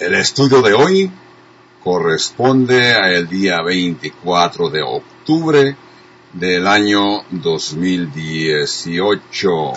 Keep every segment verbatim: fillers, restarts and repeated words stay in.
El estudio de hoy corresponde al día veinticuatro de octubre del año dos mil dieciocho.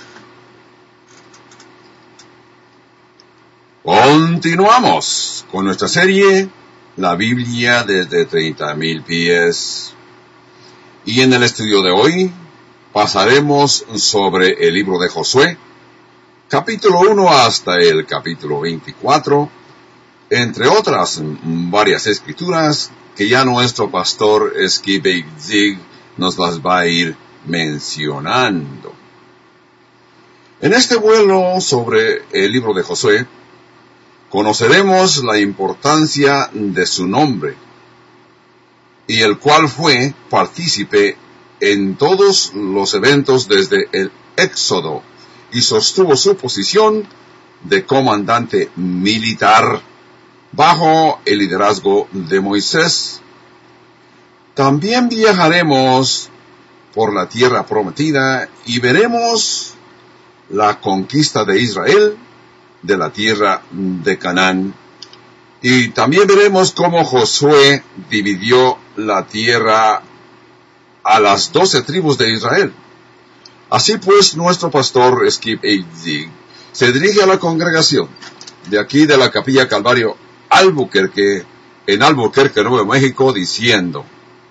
Continuamos con nuestra serie La Biblia desde treinta mil pies. Y en el estudio de hoy pasaremos sobre el libro de Josué, capítulo uno hasta el capítulo veinticuatro, entre otras varias escrituras que ya nuestro pastor Skip Eitzig nos las va a ir mencionando. En este vuelo sobre el libro de Josué, conoceremos la importancia de su nombre, y el cual fue partícipe en todos los eventos desde el Éxodo, y sostuvo su posición de comandante militar bajo el liderazgo de Moisés. También viajaremos por la tierra prometida y veremos la conquista de Israel de la tierra de Canaán. Y también veremos cómo Josué dividió la tierra a las doce tribus de Israel. Así pues, nuestro pastor Skip Eitzig se dirige a la congregación de aquí de la Capilla Calvario Albuquerque, en Albuquerque, Nuevo México, diciendo: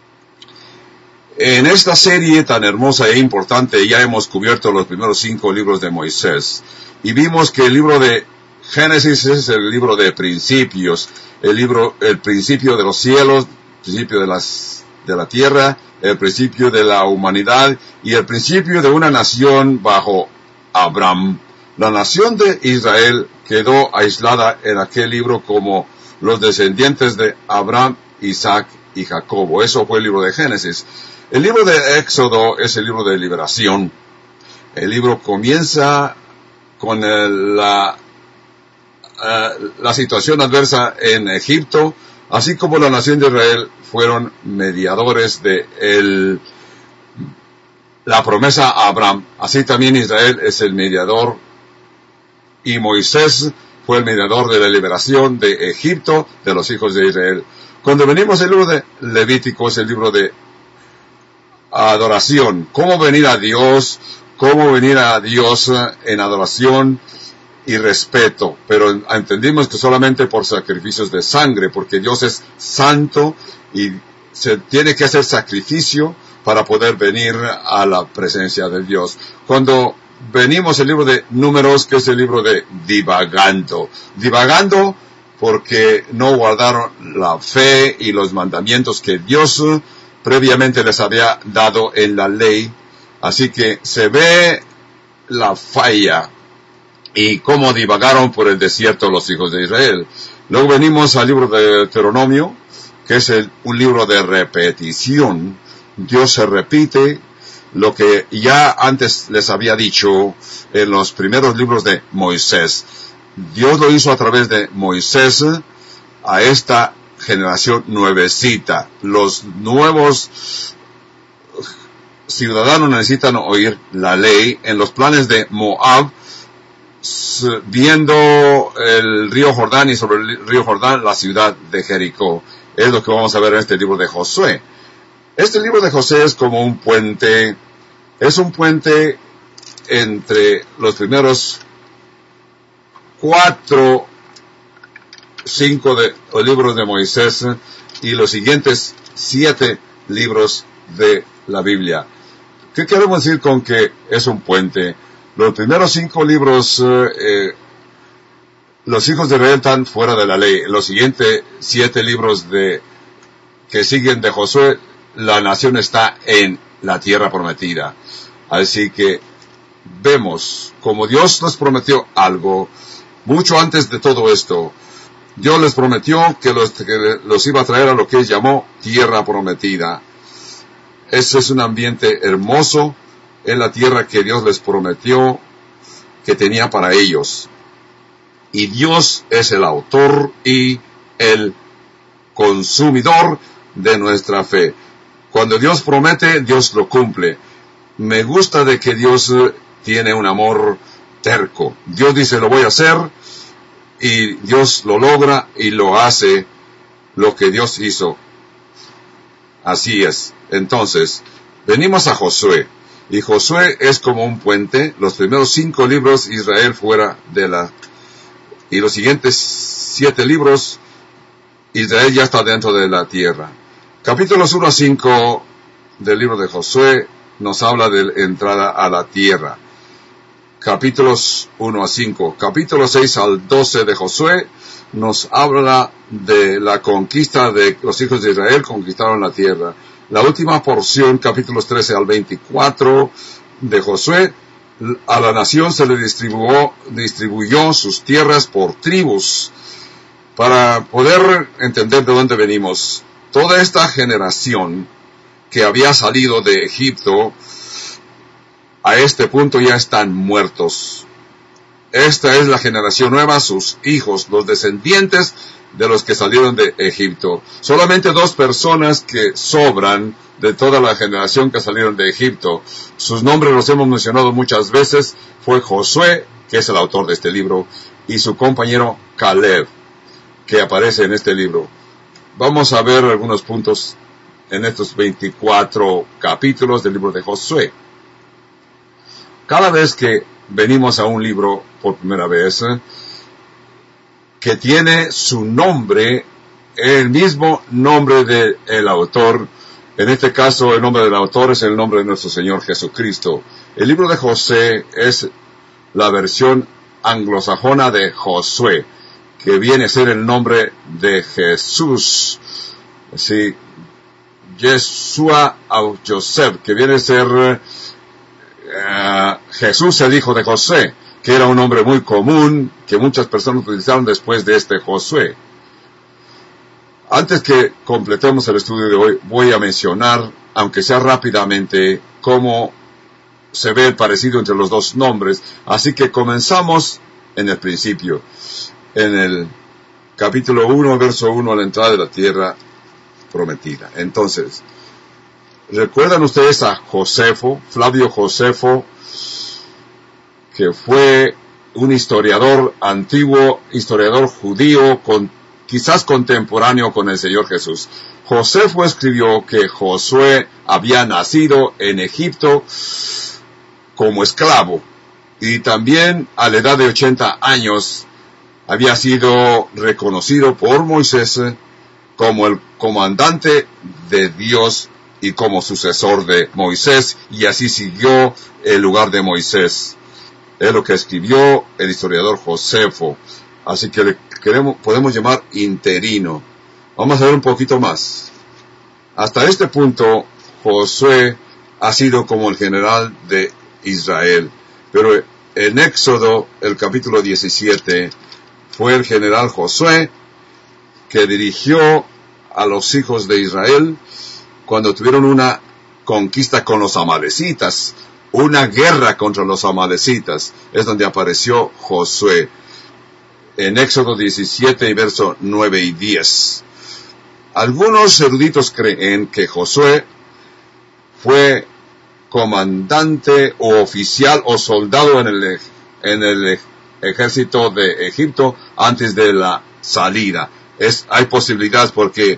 en esta serie tan hermosa e importante ya hemos cubierto los primeros cinco libros de Moisés, y vimos que el libro de Génesis es el libro de principios, el libro, el principio de los cielos, el principio de las, de la tierra, el principio de la humanidad y el principio de una nación bajo Abraham. La nación de Israel quedó aislada en aquel libro como los descendientes de Abraham, Isaac y Jacobo. Eso fue el libro de Génesis. El libro de Éxodo es el libro de liberación. El libro comienza con el, la, uh, la situación adversa en Egipto, así como la nación de Israel fueron mediadores de el, la promesa a Abraham. Así también Israel es el mediador, y Moisés fue el mediador de la liberación de Egipto, de los hijos de Israel. Cuando venimos al libro de Levítico, es el libro de adoración. Cómo venir a Dios, cómo venir a Dios en adoración y respeto. Pero entendimos que solamente por sacrificios de sangre, porque Dios es santo y se tiene que hacer sacrificio para poder venir a la presencia de Dios. Cuando venimos al libro de Números, que es el libro de divagando. Divagando porque no guardaron la fe y los mandamientos que Dios previamente les había dado en la ley. Así que se ve la falla y cómo divagaron por el desierto los hijos de Israel. Luego venimos al libro de Deuteronomio, que es el, un libro de repetición. Dios se repite lo que ya antes les había dicho en los primeros libros de Moisés. Dios lo hizo a través de Moisés a esta generación nuevecita. Los nuevos ciudadanos necesitan oír la ley. En los planes de Moab, viendo el río Jordán y sobre el río Jordán la ciudad de Jericó. Es lo que vamos a ver en este libro de Josué. Este libro de Josué es como un puente, es un puente entre los primeros cuatro, cinco de los libros de Moisés y los siguientes siete libros de la Biblia. ¿Qué queremos decir con que es un puente? Los primeros cinco libros, eh, los hijos de Israel están fuera de la ley. Los siguientes siete libros de que siguen de Josué, la nación está en la tierra prometida. Así que vemos como Dios nos prometió algo mucho antes de todo esto. Dios les prometió que los, que los iba a traer a lo que Él llamó tierra prometida. Ese es un ambiente hermoso en la tierra que Dios les prometió que tenía para ellos. Y Dios es el autor y el consumidor de nuestra fe. Cuando Dios promete, Dios lo cumple. Me gusta de que Dios tiene un amor terco. Dios dice, lo voy a hacer, y Dios lo logra y lo hace lo que Dios hizo. Así es. Entonces, venimos a Josué. Y Josué es como un puente. Los primeros cinco libros, Israel fuera de la... Y los siguientes siete libros, Israel ya está dentro de la tierra. Capítulos uno a cinco del libro de Josué nos habla de la entrada a la tierra. Capítulos uno a cinco. Capítulos seis al doce de Josué nos habla de la conquista de los hijos de Israel, conquistaron la tierra. La última porción, capítulos trece al veinticuatro de Josué, a la nación se le distribuyó, distribuyó sus tierras por tribus. Para poder entender de dónde venimos, toda esta generación que había salido de Egipto, a este punto ya están muertos. Esta es la generación nueva, sus hijos, los descendientes de los que salieron de Egipto. Solamente dos personas que sobran de toda la generación que salieron de Egipto. Sus nombres los hemos mencionado muchas veces. Fue Josué, que es el autor de este libro, y su compañero Caleb, que aparece en este libro. Vamos a ver algunos puntos en estos veinticuatro capítulos del libro de Josué. Cada vez que venimos a un libro por primera vez, eh, que tiene su nombre, el mismo nombre del autor, en este caso el nombre del autor es el nombre de nuestro Señor Jesucristo. El libro de Josué es la versión anglosajona de Josué, que viene a ser el nombre de Jesús. Sí, Yeshua o Joseph, que viene a ser uh, Jesús el hijo de José, que era un nombre muy común que muchas personas utilizaron después de este Josué. Antes que completemos el estudio de hoy, voy a mencionar, aunque sea rápidamente, cómo se ve el parecido entre los dos nombres. Así que comenzamos en el principio. En el capítulo uno, verso uno, a la entrada de la tierra prometida. Entonces, ¿recuerdan ustedes a Josefo, Flavio Josefo, que fue un historiador antiguo, historiador judío, con, quizás contemporáneo con el Señor Jesús? Josefo escribió que Josué había nacido en Egipto como esclavo, y también a la edad de ochenta años había sido reconocido por Moisés como el comandante de Dios y como sucesor de Moisés, y así siguió el lugar de Moisés. Es lo que escribió el historiador Josefo, así que le queremos, podemos llamar interino. Vamos a ver un poquito más. Hasta este punto, Josué ha sido como el general de Israel, pero en Éxodo, el capítulo diecisiete, fue el general Josué que dirigió a los hijos de Israel cuando tuvieron una conquista con los amalecitas, una guerra contra los amalecitas. Es donde apareció Josué, en Éxodo diecisiete y verso nueve y diez. Algunos eruditos creen que Josué fue comandante o oficial o soldado en el, en el ejército de Egipto antes de la salida. Es, hay posibilidades porque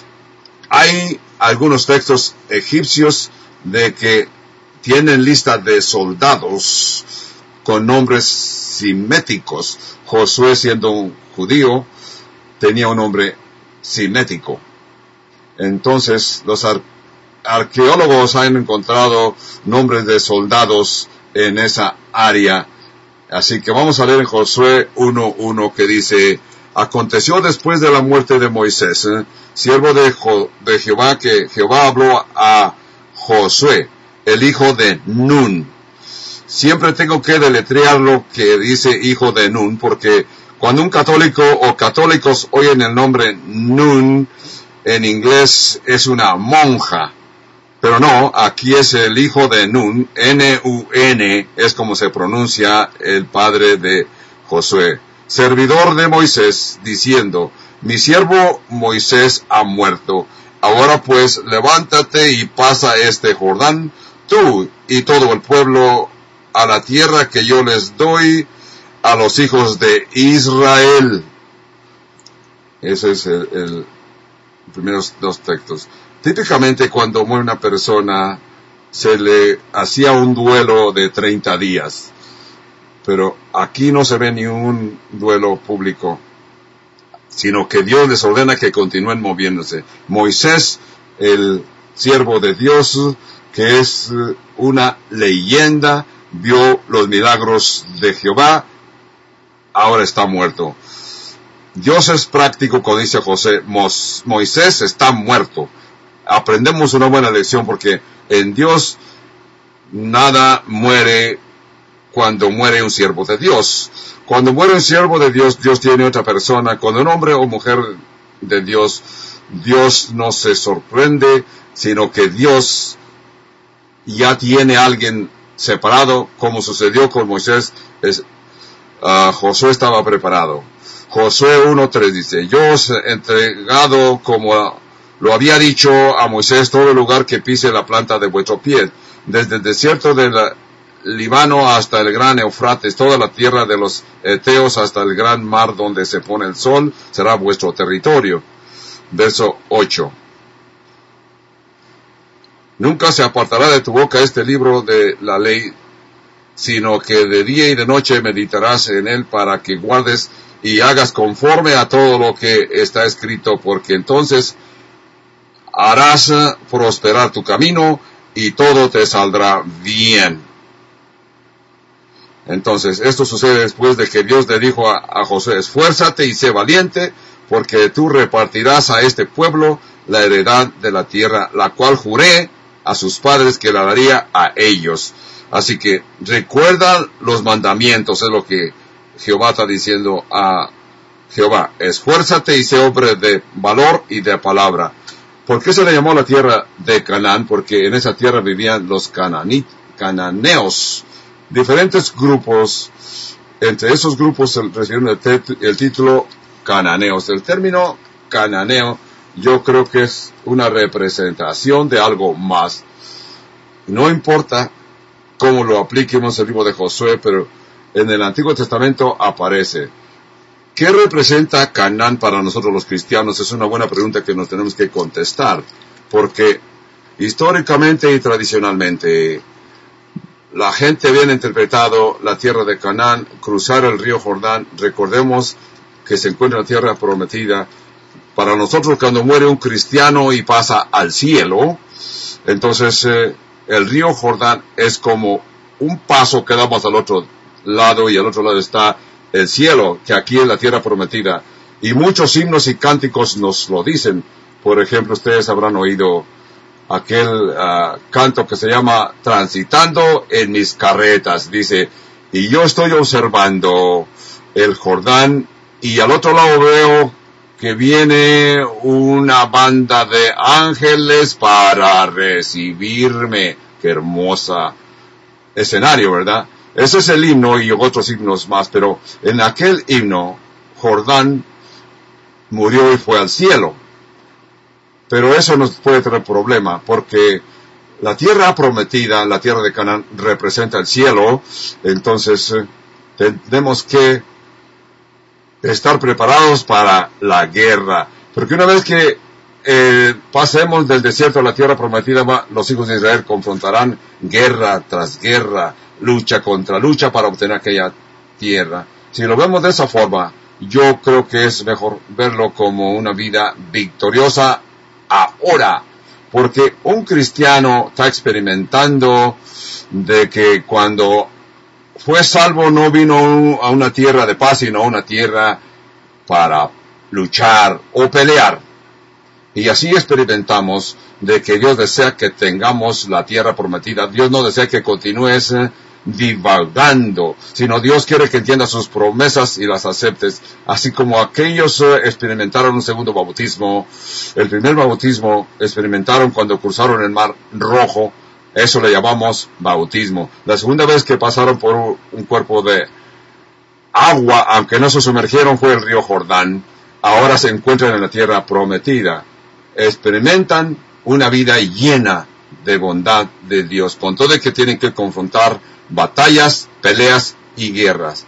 hay algunos textos egipcios de que tienen lista de soldados con nombres siméticos. Josué, siendo un judío, tenía un nombre simético. Entonces, los ar- arqueólogos han encontrado nombres de soldados en esa área. Así que vamos a leer en Josué uno uno que dice: aconteció después de la muerte de Moisés, ¿eh? siervo de, Jo- de Jehová, que Jehová habló a Josué, el hijo de Nun. Siempre tengo que deletrear lo que dice hijo de Nun, porque cuando un católico o católicos oyen el nombre Nun, en inglés es una monja. Pero no, aquí es el hijo de Nun, N U N, es como se pronuncia el padre de Josué. Servidor de Moisés, diciendo: mi siervo Moisés ha muerto. Ahora pues, levántate y pasa este Jordán, tú y todo el pueblo, a la tierra que yo les doy a los hijos de Israel. Ese es el, el primeros dos textos. Típicamente cuando muere una persona se le hacía un duelo de treinta días, pero aquí no se ve ni un duelo público, sino que Dios les ordena que continúen moviéndose. Moisés, el siervo de Dios, que es una leyenda, vio los milagros de Jehová, ahora está muerto. Dios es práctico, como dice José, Moisés está muerto. Aprendemos una buena lección porque en Dios nada muere cuando muere un siervo de Dios. Cuando muere un siervo de Dios, Dios tiene otra persona. Cuando un hombre o mujer de Dios, Dios no se sorprende, sino que Dios ya tiene a alguien separado, como sucedió con Moisés. Es, uh, Josué estaba preparado. Josué uno tres dice, yo os he entregado como lo había dicho a Moisés todo el lugar que pise la planta de vuestro pie, desde el desierto del Líbano hasta el gran Eufrates, toda la tierra de los Eteos hasta el gran mar donde se pone el sol, será vuestro territorio. Verso ocho. Nunca se apartará de tu boca este libro de la ley, sino que de día y de noche meditarás en él para que guardes y hagas conforme a todo lo que está escrito, porque entonces harás prosperar tu camino y todo te saldrá bien. Entonces, esto sucede después de que Dios le dijo a, a Josué, esfuérzate y sé valiente, porque tú repartirás a este pueblo la heredad de la tierra, la cual juré a sus padres que la daría a ellos. Así que recuerda los mandamientos, es lo que Jehová está diciendo a Jehová. Esfuérzate y sé hombre de valor y de palabra. ¿Por qué se le llamó la tierra de Canaán? Porque en esa tierra vivían los cananí, cananeos, diferentes grupos. Entre esos grupos recibieron el, el título cananeos. El término cananeo yo creo que es una representación de algo más. No importa cómo lo apliquemos en el libro de Josué, pero en el Antiguo Testamento aparece. ¿Qué representa Canaán para nosotros los cristianos? Es una buena pregunta que nos tenemos que contestar, porque históricamente y tradicionalmente la gente había interpretado la tierra de Canaán, cruzar el río Jordán. Recordemos que se encuentra en la tierra prometida. Para nosotros, cuando muere un cristiano y pasa al cielo, entonces eh, el río Jordán es como un paso que damos al otro lado, y al otro lado está el cielo, que aquí es la tierra prometida. Y muchos himnos y cánticos nos lo dicen. Por ejemplo, ustedes habrán oído aquel uh, canto que se llama Transitando en mis carretas. Dice, y yo estoy observando el Jordán, y al otro lado veo que viene una banda de ángeles para recibirme. Qué hermosa escenario, ¿verdad? Ese es el himno y otros himnos más, pero en aquel himno, Jordán murió y fue al cielo. Pero eso nos puede traer problema, porque la tierra prometida, la tierra de Canaán, representa el cielo. Entonces, eh, tenemos que estar preparados para la guerra. Porque una vez que eh, pasemos del desierto a la tierra prometida, los hijos de Israel confrontarán guerra tras guerra, lucha contra lucha para obtener aquella tierra. Si lo vemos de esa forma, yo creo que es mejor verlo como una vida victoriosa ahora, porque un cristiano está experimentando de que cuando fue salvo no vino a una tierra de paz, sino a una tierra para luchar o pelear. Y así experimentamos de que Dios desea que tengamos la tierra prometida. Dios no desea que continúes divagando, sino Dios quiere que entiendas sus promesas y las aceptes, así como aquellos experimentaron un segundo bautismo. El primer bautismo experimentaron cuando cruzaron el mar Rojo, eso le llamamos bautismo. La segunda vez que pasaron por un cuerpo de agua, aunque no se sumergieron, fue el río Jordán. Ahora se encuentran en la tierra prometida, experimentan una vida llena de bondad de Dios, con todo el que tienen que confrontar batallas, peleas y guerras.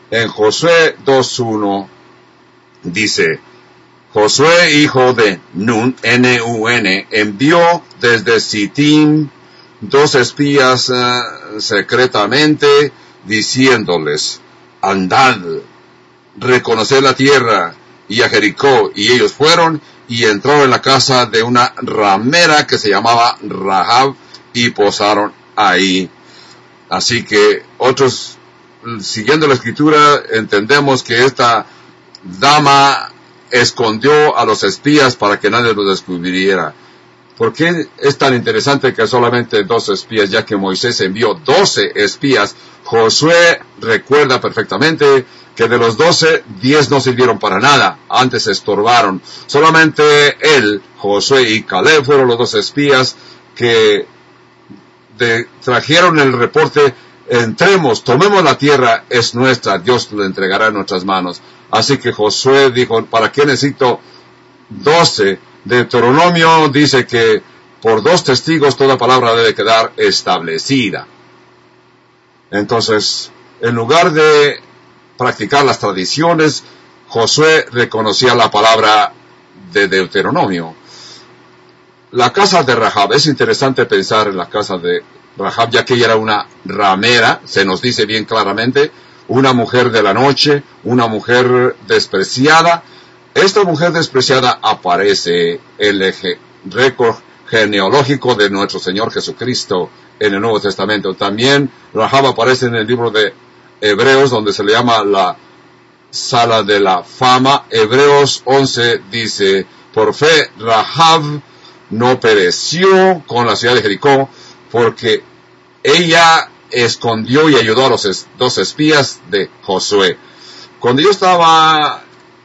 En Josué dos uno dice, Josué, hijo de Nun, N U N, envió desde Sittim dos espías uh, secretamente, diciéndoles, andad, reconoced la tierra, y a Jericó. Y ellos fueron y entraron en la casa de una ramera que se llamaba Rahab, y posaron ahí. Así que otros, siguiendo la escritura, entendemos que esta dama escondió a los espías para que nadie los descubriera. ¿Por qué es tan interesante que solamente dos espías, ya que Moisés envió doce espías? Josué recuerda perfectamente que de los doce, diez no sirvieron para nada, antes estorbaron. Solamente él, Josué y Caleb fueron los dos espías que de, trajeron el reporte, entremos, tomemos la tierra, es nuestra, Dios la entregará en nuestras manos. Así que Josué dijo, ¿para qué necesito doce? Deuteronomio dice que por dos testigos toda palabra debe quedar establecida. Entonces, en lugar de practicar las tradiciones, Josué reconocía la palabra de Deuteronomio. La casa de Rahab, es interesante pensar en la casa de Rahab, ya que ella era una ramera, se nos dice bien claramente, una mujer de la noche, una mujer despreciada. Esta mujer despreciada aparece en el récord genealógico de nuestro Señor Jesucristo en el Nuevo Testamento. También Rahab aparece en el libro de Hebreos, donde se le llama la sala de la fama. Hebreos once dice, por fe Rahab no pereció con la ciudad de Jericó, porque ella escondió y ayudó a los es, dos espías de Josué. Cuando yo estaba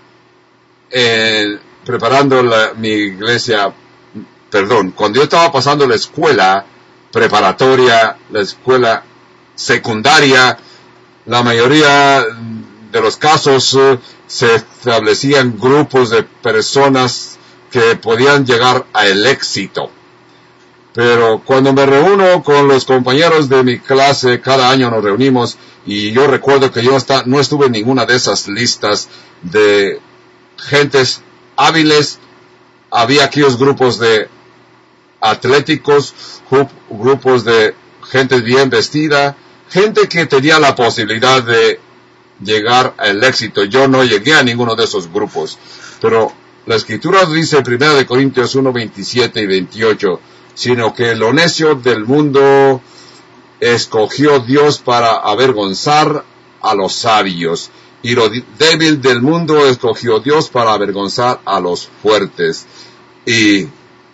eh, preparando la, mi iglesia, perdón, cuando yo estaba pasando la escuela preparatoria, la escuela secundaria, la mayoría de los casos uh, se establecían grupos de personas que podían llegar al éxito. Pero cuando me reúno con los compañeros de mi clase, cada año nos reunimos, y yo recuerdo que yo está, no estuve en ninguna de esas listas de gentes hábiles. Había aquellos grupos de atléticos, grupos de gente bien vestida, gente que tenía la posibilidad de llegar al éxito. Yo no llegué a ninguno de esos grupos, pero la escritura dice en primera de Corintios uno, veintisiete y veintiocho, sino que lo necio del mundo escogió Dios para avergonzar a los sabios, y lo débil del mundo escogió Dios para avergonzar a los fuertes. Y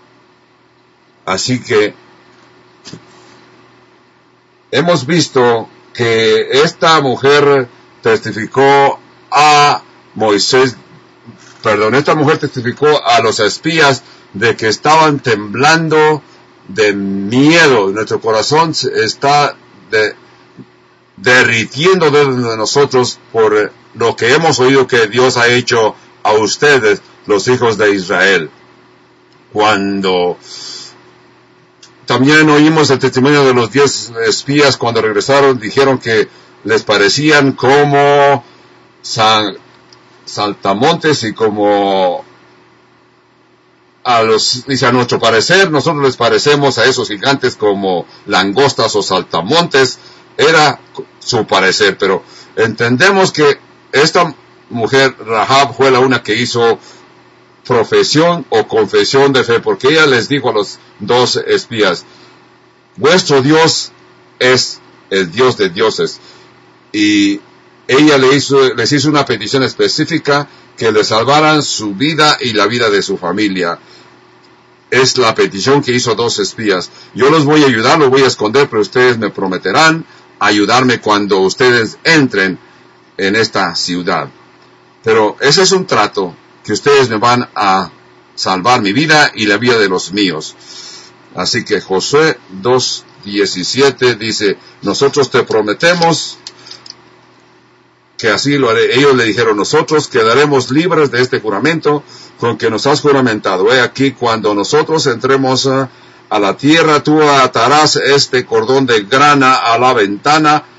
así que hemos visto que esta mujer testificó a Moisés, perdón, esta mujer testificó a los espías de que estaban temblando de miedo. Nuestro corazón está de, derritiendo de nosotros por lo que hemos oído que Dios ha hecho a ustedes, los hijos de Israel. Cuando también oímos el testimonio de los diez espías, cuando regresaron, dijeron que les parecían como san, saltamontes y como a los, dice, a nuestro parecer, nosotros les parecemos a esos gigantes como langostas o saltamontes. Era su parecer, pero entendemos que esta mujer, Rahab, fue la una que hizo profesión o confesión de fe, porque ella les dijo a los dos espías, vuestro Dios es el Dios de dioses. Y ella le hizo, les hizo una petición específica, que le salvaran su vida y la vida de su familia. Es la petición que hizo dos espías. Yo los voy a ayudar, los voy a esconder, pero ustedes me prometerán ayudarme cuando ustedes entren en esta ciudad. Pero ese es un trato, que ustedes me van a salvar mi vida y la vida de los míos. Así que Josué dos diecisiete dice, nosotros te prometemos que así lo haré. Ellos le dijeron, nosotros quedaremos libres de este juramento con que nos has juramentado. He aquí, cuando nosotros entremos a, a la tierra, tú atarás este cordón de grana a la ventana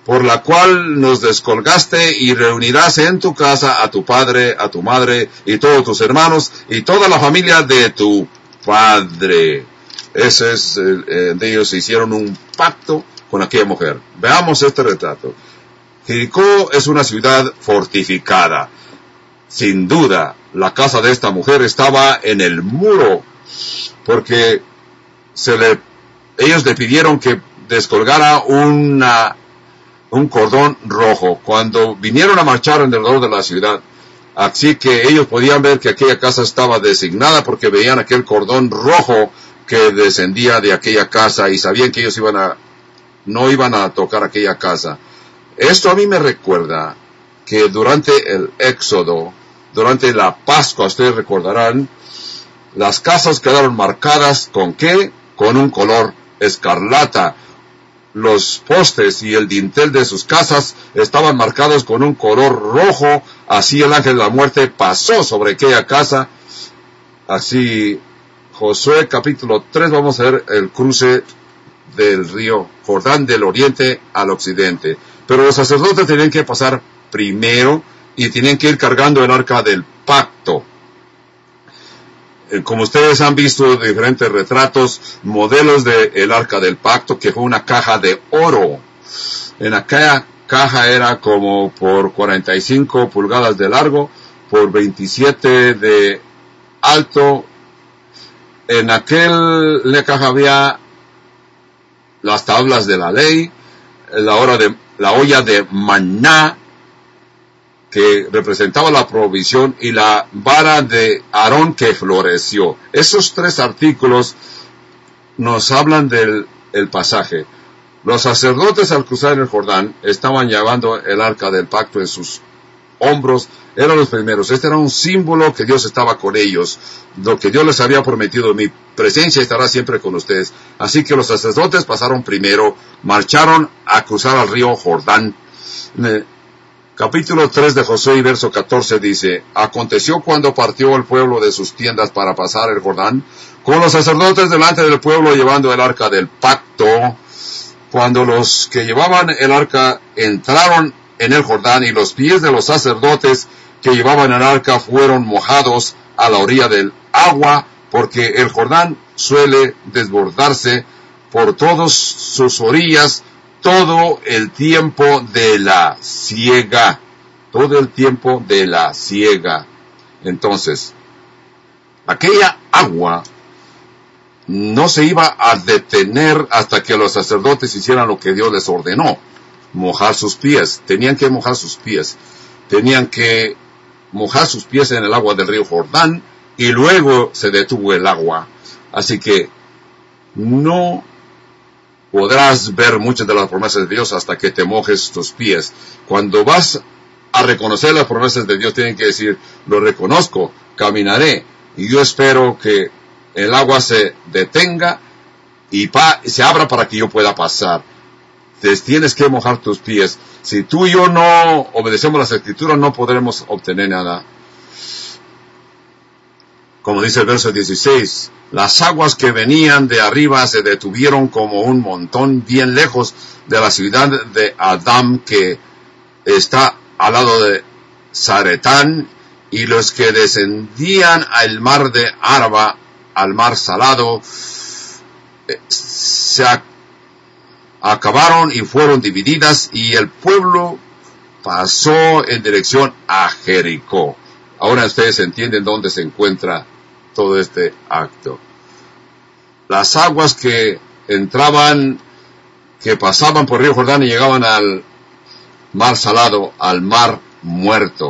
por la cual nos descolgaste, y reunirás en tu casa a tu padre, a tu madre, y todos tus hermanos, y toda la familia de tu padre. Ese es, eh, de ellos hicieron un pacto con aquella mujer. Veamos este retrato. Jericó es una ciudad fortificada. Sin duda, la casa de esta mujer estaba en el muro, porque se le, ellos le pidieron que descolgara una, un cordón rojo cuando vinieron a marchar alrededor de la ciudad. Así que ellos podían ver que aquella casa estaba designada porque veían aquel cordón rojo que descendía de aquella casa y sabían que ellos iban a, no iban a tocar aquella casa. Esto a mí me recuerda que durante el Éxodo, durante la Pascua, ustedes recordarán, las casas quedaron marcadas ¿con qué? Con un color escarlata. Los postes y el dintel de sus casas estaban marcados con un color rojo. Así el ángel de la muerte pasó sobre aquella casa. Así, Josué capítulo tres, vamos a ver el cruce del río Jordán del oriente al occidente. Pero los sacerdotes tenían que pasar primero y tenían que ir cargando el arca del pacto. Como ustedes han visto diferentes retratos, modelos del arca del pacto, que fue una caja de oro. En aquella caja era como por cuarenta y cinco pulgadas de largo, por veintisiete de alto. En aquella caja había las tablas de la ley, la, hora de, la olla de maná, que representaba la provisión, y la vara de Aarón que floreció. Esos tres artículos nos hablan del el pasaje. Los sacerdotes al cruzar el Jordán estaban llevando el arca del pacto en sus hombros, eran los primeros. Este era un símbolo que Dios estaba con ellos, lo que Dios les había prometido: mi presencia estará siempre con ustedes. Así que los sacerdotes pasaron primero, marcharon a cruzar al río Jordán. Capítulo tres de Josué y verso catorce dice: aconteció cuando partió el pueblo de sus tiendas para pasar el Jordán, con los sacerdotes delante del pueblo llevando el arca del pacto, cuando los que llevaban el arca entraron en el Jordán, y los pies de los sacerdotes que llevaban el arca fueron mojados a la orilla del agua, porque el Jordán suele desbordarse por todas sus orillas todo el tiempo de la siega, todo el tiempo de la siega. Entonces, aquella agua no se iba a detener hasta que los sacerdotes hicieran lo que Dios les ordenó: mojar sus pies. Tenían que mojar sus pies. Tenían que mojar sus pies en el agua del río Jordán, y luego se detuvo el agua. Así que no podrás ver muchas de las promesas de Dios hasta que te mojes tus pies. Cuando vas a reconocer las promesas de Dios, tienen que decir: lo reconozco, caminaré, y yo espero que el agua se detenga y pa- se abra para que yo pueda pasar. Entonces, tienes que mojar tus pies. Si tú y yo no obedecemos las escrituras, no podremos obtener nada. Como dice el verso dieciséis, las aguas que venían de arriba se detuvieron como un montón bien lejos de la ciudad de Adam, que está al lado de Zaretán, y los que descendían al mar de Araba, al mar salado, se acabaron y fueron divididas, y el pueblo pasó en dirección a Jericó. Ahora ustedes entienden dónde se encuentra todo este acto. Las aguas que entraban, que pasaban por el río Jordán y llegaban al mar salado, al mar muerto.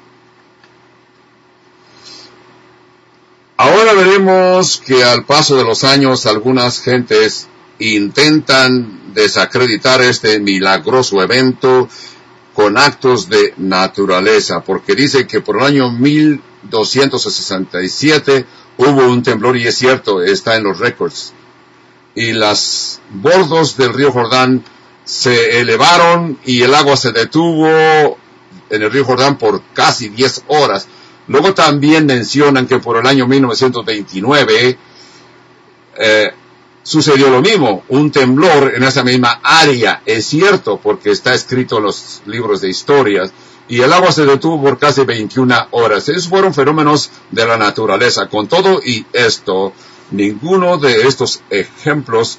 Ahora veremos que al paso de los años algunas gentes intentan desacreditar este milagroso evento con actos de naturaleza, porque dice que por el año mil doscientos sesenta y siete hubo un temblor, y es cierto, está en los récords, y los bordos del río Jordán se elevaron y el agua se detuvo en el río Jordán por casi diez horas. Luego también mencionan que por el año mil novecientos veintinueve eh, sucedió lo mismo, un temblor en esa misma área, es cierto, porque está escrito en los libros de historias, y el agua se detuvo por casi veintiuna horas. Esos fueron fenómenos de la naturaleza. Con todo y esto, ninguno de estos ejemplos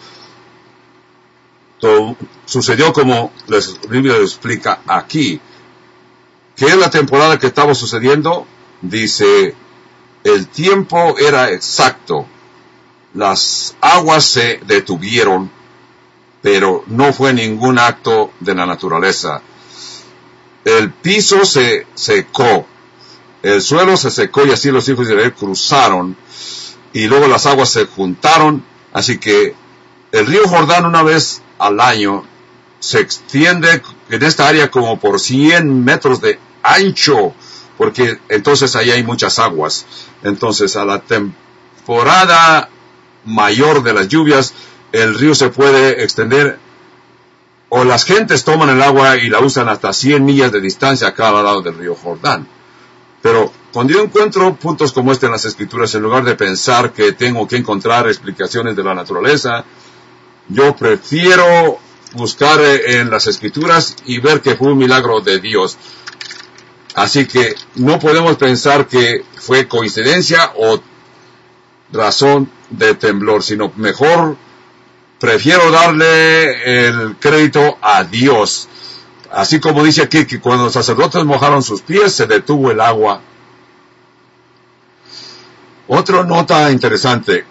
to- sucedió como la Biblia lo explica aquí. ¿Qué es la temporada que estaba sucediendo? Dice, el tiempo era exacto. Las aguas se detuvieron, pero no fue ningún acto de la naturaleza. El piso se secó, el suelo se secó y así los hijos de Israel cruzaron y luego las aguas se juntaron. Así que el río Jordán una vez al año se extiende en esta área como por cien metros de ancho, porque entonces ahí hay muchas aguas. Entonces a la temporada mayor de las lluvias el río se puede extender, o las gentes toman el agua y la usan hasta cien millas de distancia a cada lado del río Jordán. Pero cuando yo encuentro puntos como este en las Escrituras, en lugar de pensar que tengo que encontrar explicaciones de la naturaleza, yo prefiero buscar en las Escrituras y ver que fue un milagro de Dios. Así que no podemos pensar que fue coincidencia o razón de temblor, sino mejor prefiero darle el crédito a Dios. Así como dice aquí, que cuando los sacerdotes mojaron sus pies, se detuvo el agua. Otra nota interesante.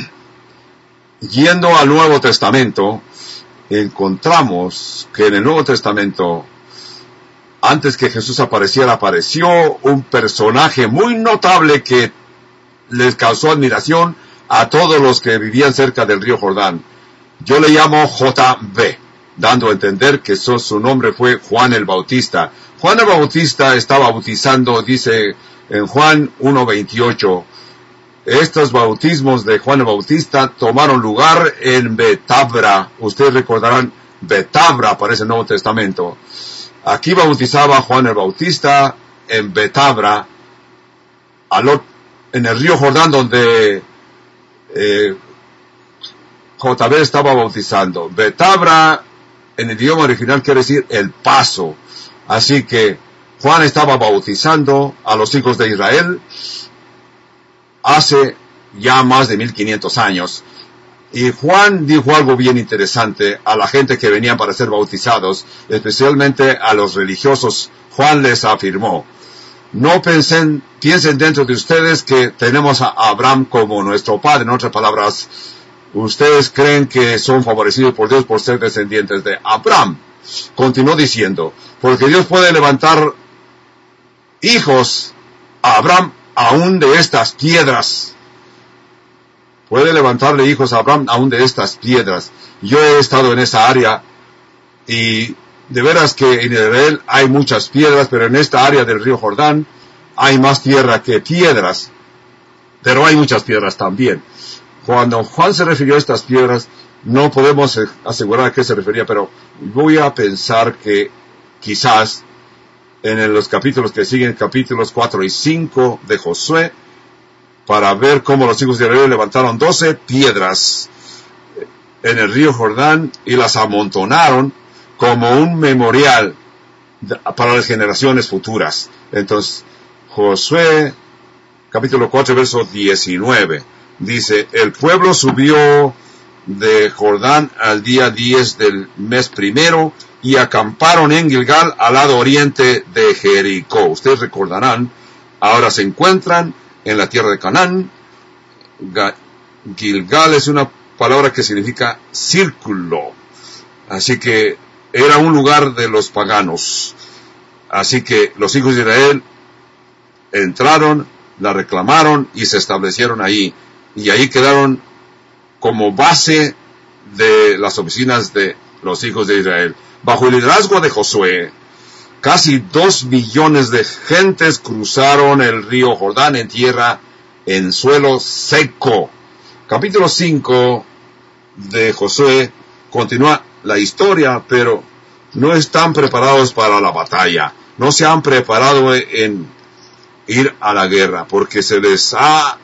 Yendo al Nuevo Testamento, encontramos que en el Nuevo Testamento, antes que Jesús apareciera, apareció un personaje muy notable que les causó admiración a todos los que vivían cerca del río Jordán. Yo le llamo J B, dando a entender que su, su nombre fue Juan el Bautista. Juan el Bautista estaba bautizando, dice en Juan uno veintiocho, estos bautismos de Juan el Bautista tomaron lugar en Betabra. Ustedes recordarán, Betabra aparece en el Nuevo Testamento. Aquí bautizaba Juan el Bautista en Betabra, en el río Jordán, donde eh, J B estaba bautizando. Betabra en el idioma original quiere decir el paso. Así que Juan estaba bautizando a los hijos de Israel hace ya más de mil quinientos años. Y Juan dijo algo bien interesante a la gente que venían para ser bautizados, especialmente a los religiosos. Juan les afirmó, no pensen, piensen dentro de ustedes que tenemos a Abraham como nuestro padre. En otras palabras, ustedes creen que son favorecidos por Dios por ser descendientes de Abraham. Continuó diciendo, porque Dios puede levantar hijos a Abraham aún de estas piedras. Puede levantarle hijos a Abraham aún de estas piedras. Yo he estado en esa área y de veras que en Israel hay muchas piedras, pero en esta área del río Jordán hay más tierra que piedras. Pero hay muchas piedras también. Cuando Juan se refirió a estas piedras, no podemos asegurar a qué se refería, pero voy a pensar que quizás en los capítulos que siguen, capítulos cuatro y cinco de Josué, para ver cómo los hijos de Israel levantaron doce piedras en el río Jordán y las amontonaron como un memorial para las generaciones futuras. Entonces, Josué, capítulo cuatro, verso diecinueve, dice, el pueblo subió de Jordán al día diez del mes primero y acamparon en Gilgal al lado oriente de Jericó. Ustedes recordarán, ahora se encuentran en la tierra de Canaán. Gilgal es una palabra que significa círculo. Así que era un lugar de los paganos. Así que los hijos de Israel entraron, la reclamaron y se establecieron ahí. Y ahí quedaron como base de las oficinas de los hijos de Israel. Bajo el liderazgo de Josué, casi dos millones de gentes cruzaron el río Jordán en tierra, en suelo seco. Capítulo cinco de Josué continúa la historia, pero no están preparados para la batalla. No se han preparado en ir a la guerra, porque se les ha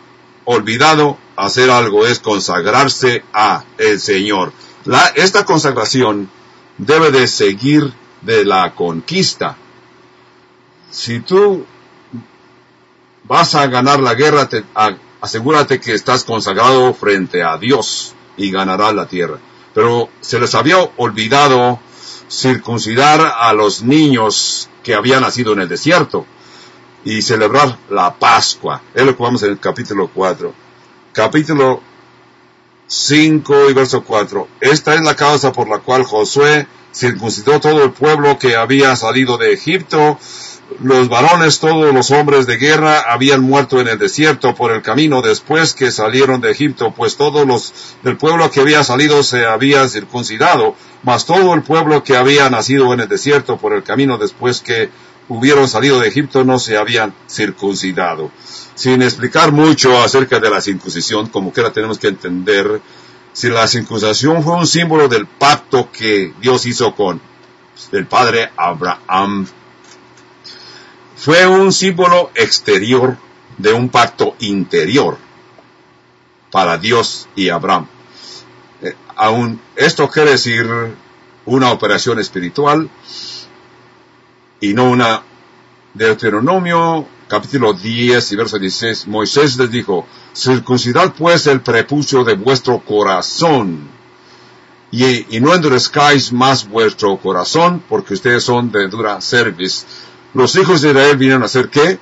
olvidado hacer algo, es consagrarse a el Señor. La, esta consagración debe de seguir de la conquista. Si tú vas a ganar la guerra, te, a, asegúrate que estás consagrado frente a Dios y ganarás la tierra. Pero se les había olvidado circuncidar a los niños que habían nacido en el desierto y celebrar la Pascua. Es lo que vamos en el capítulo cuatro. Capítulo cinco y verso cuatro. Esta es la causa por la cual Josué circuncidó todo el pueblo que había salido de Egipto. Los varones, todos los hombres de guerra, habían muerto en el desierto por el camino después que salieron de Egipto, pues todos los del pueblo que había salido se había circuncidado, mas todo el pueblo que había nacido en el desierto por el camino después que hubieron salido de Egipto no se habían circuncidado. Sin explicar mucho acerca de la circuncisión, como quiera tenemos que entender, si la circuncisión fue un símbolo del pacto que Dios hizo con el padre Abraham, fue un símbolo exterior de un pacto interior para Dios y Abraham. Eh, aún esto quiere decir una operación espiritual y no una. Deuteronomio capítulo diez y verso dieciséis, Moisés les dijo: circuncidad pues el prepucio de vuestro corazón y, y no endurezcáis más vuestro corazón, porque ustedes son de dura cerviz. Los hijos de Israel vinieron a hacer ¿qué?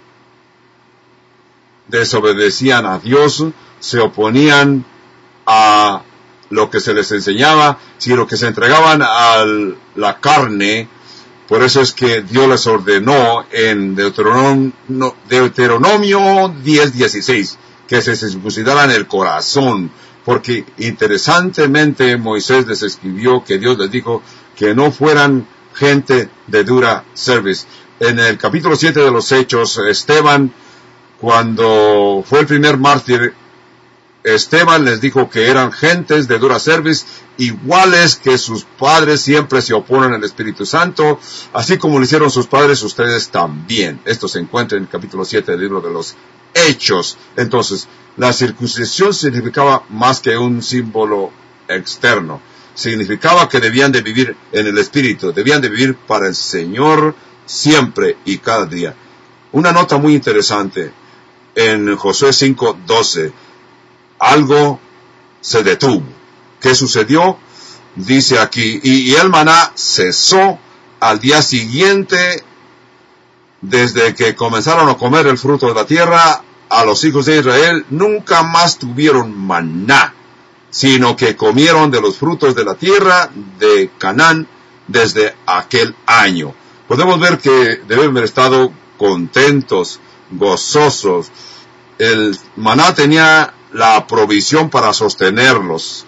Desobedecían a Dios, se oponían a lo que se les enseñaba, sino que se entregaban a la carne. Por eso es que Dios les ordenó en Deuteronomio, Deuteronomio diez dieciséis que se circuncidaran el corazón, porque interesantemente Moisés les escribió que Dios les dijo que no fueran gente de dura cerviz. En el capítulo siete de los Hechos, Esteban, cuando fue el primer mártir, Esteban les dijo que eran gentes de dura cerviz, iguales que sus padres siempre se oponen al Espíritu Santo, así como lo hicieron sus padres, ustedes también. Esto se encuentra en el capítulo siete del libro de los Hechos. Entonces, la circuncisión significaba más que un símbolo externo. Significaba que debían de vivir en el Espíritu, debían de vivir para el Señor siempre y cada día. Una nota muy interesante, en Josué cinco doce, algo se detuvo. ¿Qué sucedió? Dice aquí, y, y el maná cesó al día siguiente, desde que comenzaron a comer el fruto de la tierra, a los hijos de Israel nunca más tuvieron maná, sino que comieron de los frutos de la tierra de Canaán desde aquel año. Podemos ver que deben haber estado contentos, gozosos. El maná tenía la provisión para sostenerlos,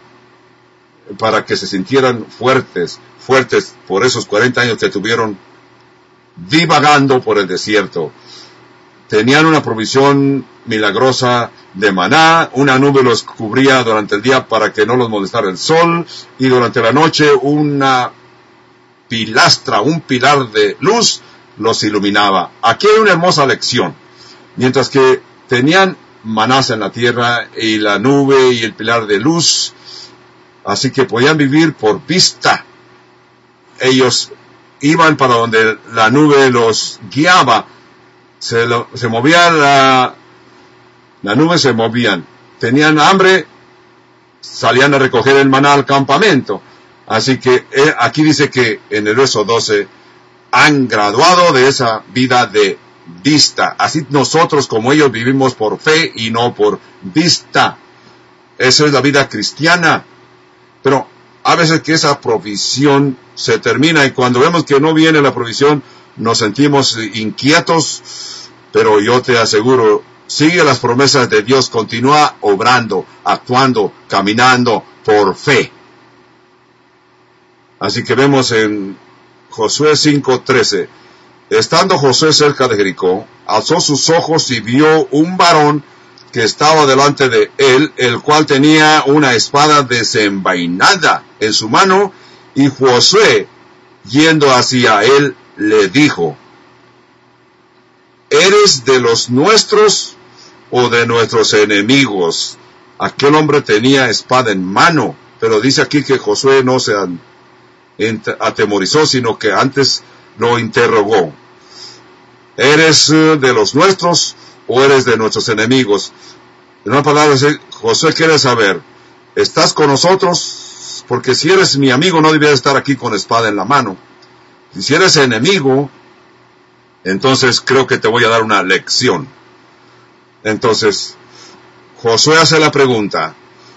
para que se sintieran fuertes, fuertes por esos cuarenta años que tuvieron divagando por el desierto. Tenían una provisión milagrosa de maná, una nube los cubría durante el día para que no los molestara el sol, y durante la noche una pilastra, un pilar de luz los iluminaba. Aquí hay una hermosa lección. Mientras que tenían manás en la tierra y la nube y el pilar de luz, así que podían vivir por vista. Ellos iban para donde la nube los guiaba. Se, lo, se movía la, la nube, se movían. Tenían hambre, salían a recoger el maná al campamento. Así que eh, aquí dice que en el verso doce, han graduado de esa vida de vista. Así nosotros como ellos vivimos por fe y no por vista. Esa es la vida cristiana. Pero a veces que esa provisión se termina y cuando vemos que no viene la provisión nos sentimos inquietos, pero yo te aseguro, sigue las promesas de Dios, continúa obrando, actuando, caminando por fe. Así que vemos en Josué cinco trece, estando Josué cerca de Jericó, alzó sus ojos y vio un varón que estaba delante de él, el cual tenía una espada desenvainada en su mano, y Josué, yendo hacia él, le dijo: ¿eres de los nuestros o de nuestros enemigos. Aquel hombre tenía espada en mano, pero dice aquí que Josué no se atemorizó, sino que antes lo interrogó. ¿Eres de los nuestros o eres de nuestros enemigos? En una palabra, Josué quiere saber, ¿estás con nosotros? Porque si eres mi amigo, no debías estar aquí con espada en la mano. Y si eres enemigo, entonces creo que te voy a dar una lección. Entonces, Josué hace la pregunta.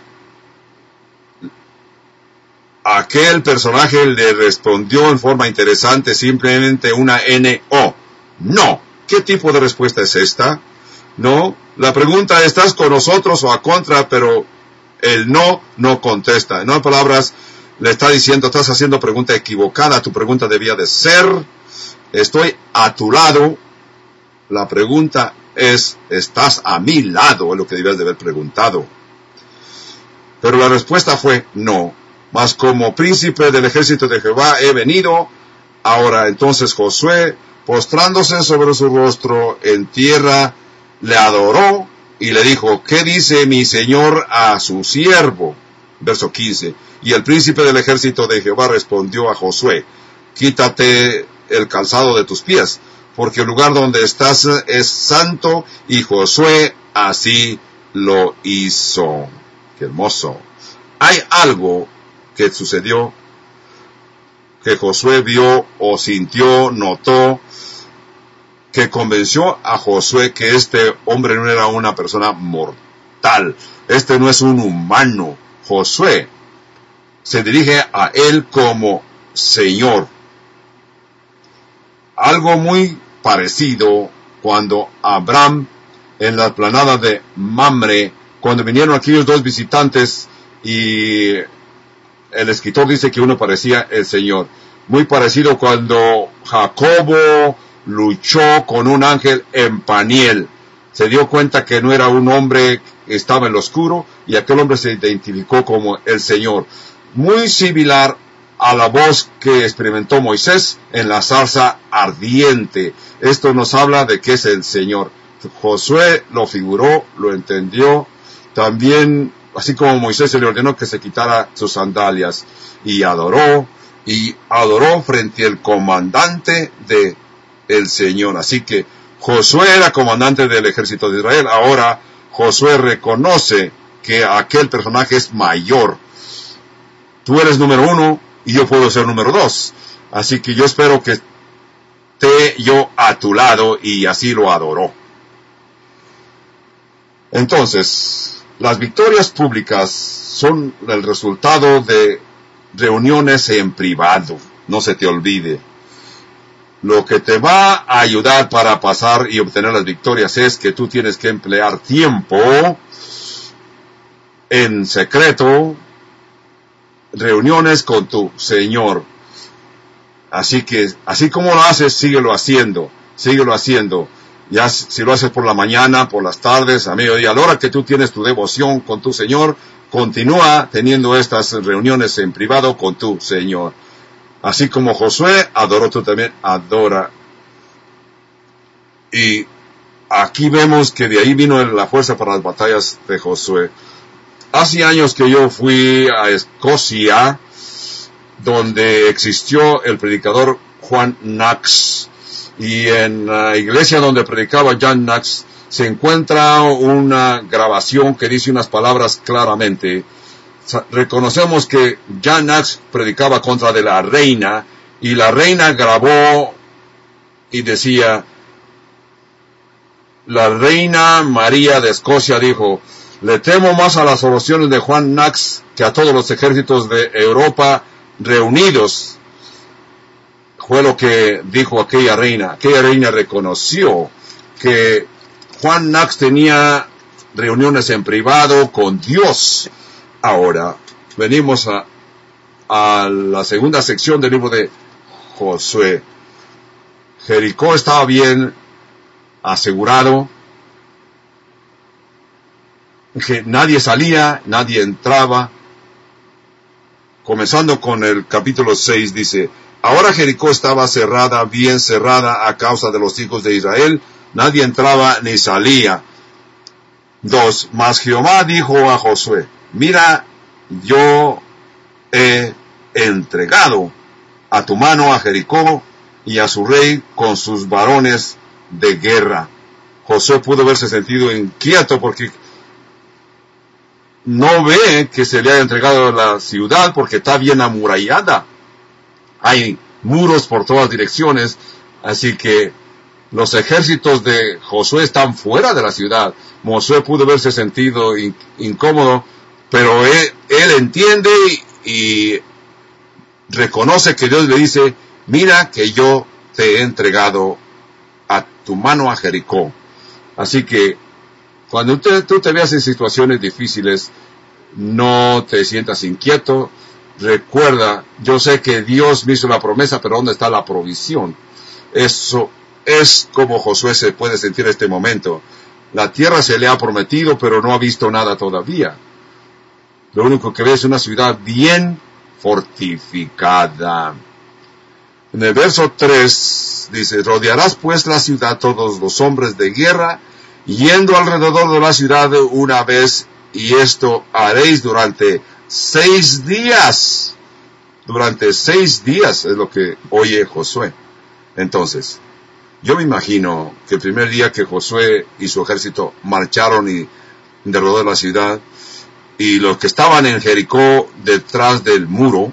Aquel personaje le respondió en forma interesante, simplemente una N O. No. ¿Qué tipo de respuesta es esta? No. La pregunta, ¿estás con nosotros o a contra? Pero el no, no contesta. En otras palabras, le está diciendo, estás haciendo pregunta equivocada. Tu pregunta debía de ser, estoy a tu lado. La pregunta es, ¿estás a mi lado? Es lo que debías de haber preguntado. Pero la respuesta fue no. Mas como príncipe del ejército de Jehová he venido. Ahora entonces Josué, postrándose sobre su rostro en tierra, le adoró y le dijo, ¿qué dice mi señor a su siervo? Verso quince. Y el príncipe del ejército de Jehová respondió a Josué, quítate el calzado de tus pies, porque el lugar donde estás es santo. Y Josué así lo hizo. Qué hermoso. Hay algo que sucedió, que Josué vio o sintió, notó, que convenció a Josué que este hombre no era una persona mortal. Este no es un humano. Josué se dirige a él como Señor. Algo muy parecido cuando Abraham, en la planada de Mamre, cuando vinieron aquellos dos visitantes y el escritor dice que uno parecía el Señor. Muy parecido cuando Jacobo luchó con un ángel en Paniel. Se dio cuenta que no era un hombre que estaba en lo oscuro y aquel hombre se identificó como el Señor. Muy similar a la voz que experimentó Moisés en la zarza ardiente. Esto nos habla de que es el Señor. Josué lo figuró, lo entendió. También, así como Moisés se le ordenó que se quitara sus sandalias, y adoró, y adoró frente al comandante de el Señor. Así que Josué era comandante del ejército de Israel. Ahora Josué reconoce que aquel personaje es mayor. Tú eres número uno y yo puedo ser número dos. Así que yo espero que esté yo a tu lado, y así lo adoró. Entonces, las victorias públicas son el resultado de reuniones en privado. No se te olvide. Lo que te va a ayudar para pasar y obtener las victorias es que tú tienes que emplear tiempo en secreto, reuniones con tu Señor. Así que, así como lo haces, síguelo haciendo, síguelo haciendo. Ya si lo haces por la mañana, por las tardes, a mediodía, a la hora que tú tienes tu devoción con tu Señor, continúa teniendo estas reuniones en privado con tu Señor. Así como Josué adoró, tú también adora. Y aquí vemos que de ahí vino la fuerza para las batallas de Josué. Hace años que yo fui a Escocia, donde existió el predicador John Knox. Y en la iglesia donde predicaba John Knox se encuentra una grabación que dice unas palabras claramente. Reconocemos que John Knox predicaba contra de la reina, y la reina grabó y decía, la reina María de Escocia dijo, le temo más a las oraciones de John Knox que a todos los ejércitos de Europa reunidos. Fue lo que dijo aquella reina. Aquella reina reconoció que John Knox tenía reuniones en privado con Dios. Ahora, venimos a, a la segunda sección del libro de Josué. Jericó estaba bien asegurado, que nadie salía, nadie entraba. Comenzando con el capítulo seis, dice, ahora Jericó estaba cerrada, bien cerrada a causa de los hijos de Israel, nadie entraba ni salía. dos. Mas Jehová dijo a Josué, mira, yo he entregado a tu mano a Jericó y a su rey con sus varones de guerra. Josué pudo haberse sentido inquieto porque no ve que se le haya entregado la ciudad porque está bien amurallada. Hay muros por todas direcciones, así que los ejércitos de Josué están fuera de la ciudad. Josué pudo haberse sentido in, incómodo, pero él, él entiende y, y reconoce que Dios le dice, mira que yo te he entregado a tu mano a Jericó. Así que cuando te, tú te veas en situaciones difíciles, no te sientas inquieto. Recuerda, yo sé que Dios me hizo la promesa, pero ¿dónde está la provisión? Eso es como Josué se puede sentir en este momento. La tierra se le ha prometido, pero no ha visto nada todavía. Lo único que ve es una ciudad bien fortificada. En el verso tres dice, rodearás pues la ciudad todos los hombres de guerra, yendo alrededor de la ciudad una vez, y esto haréis durante seis días. Durante seis días es lo que oye Josué. Entonces, yo me imagino que el primer día que Josué y su ejército marcharon y derrotaron la ciudad, y los que estaban en Jericó detrás del muro,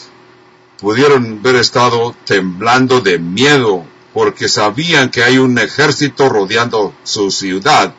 pudieron haber estado temblando de miedo, porque sabían que hay un ejército rodeando su ciudad,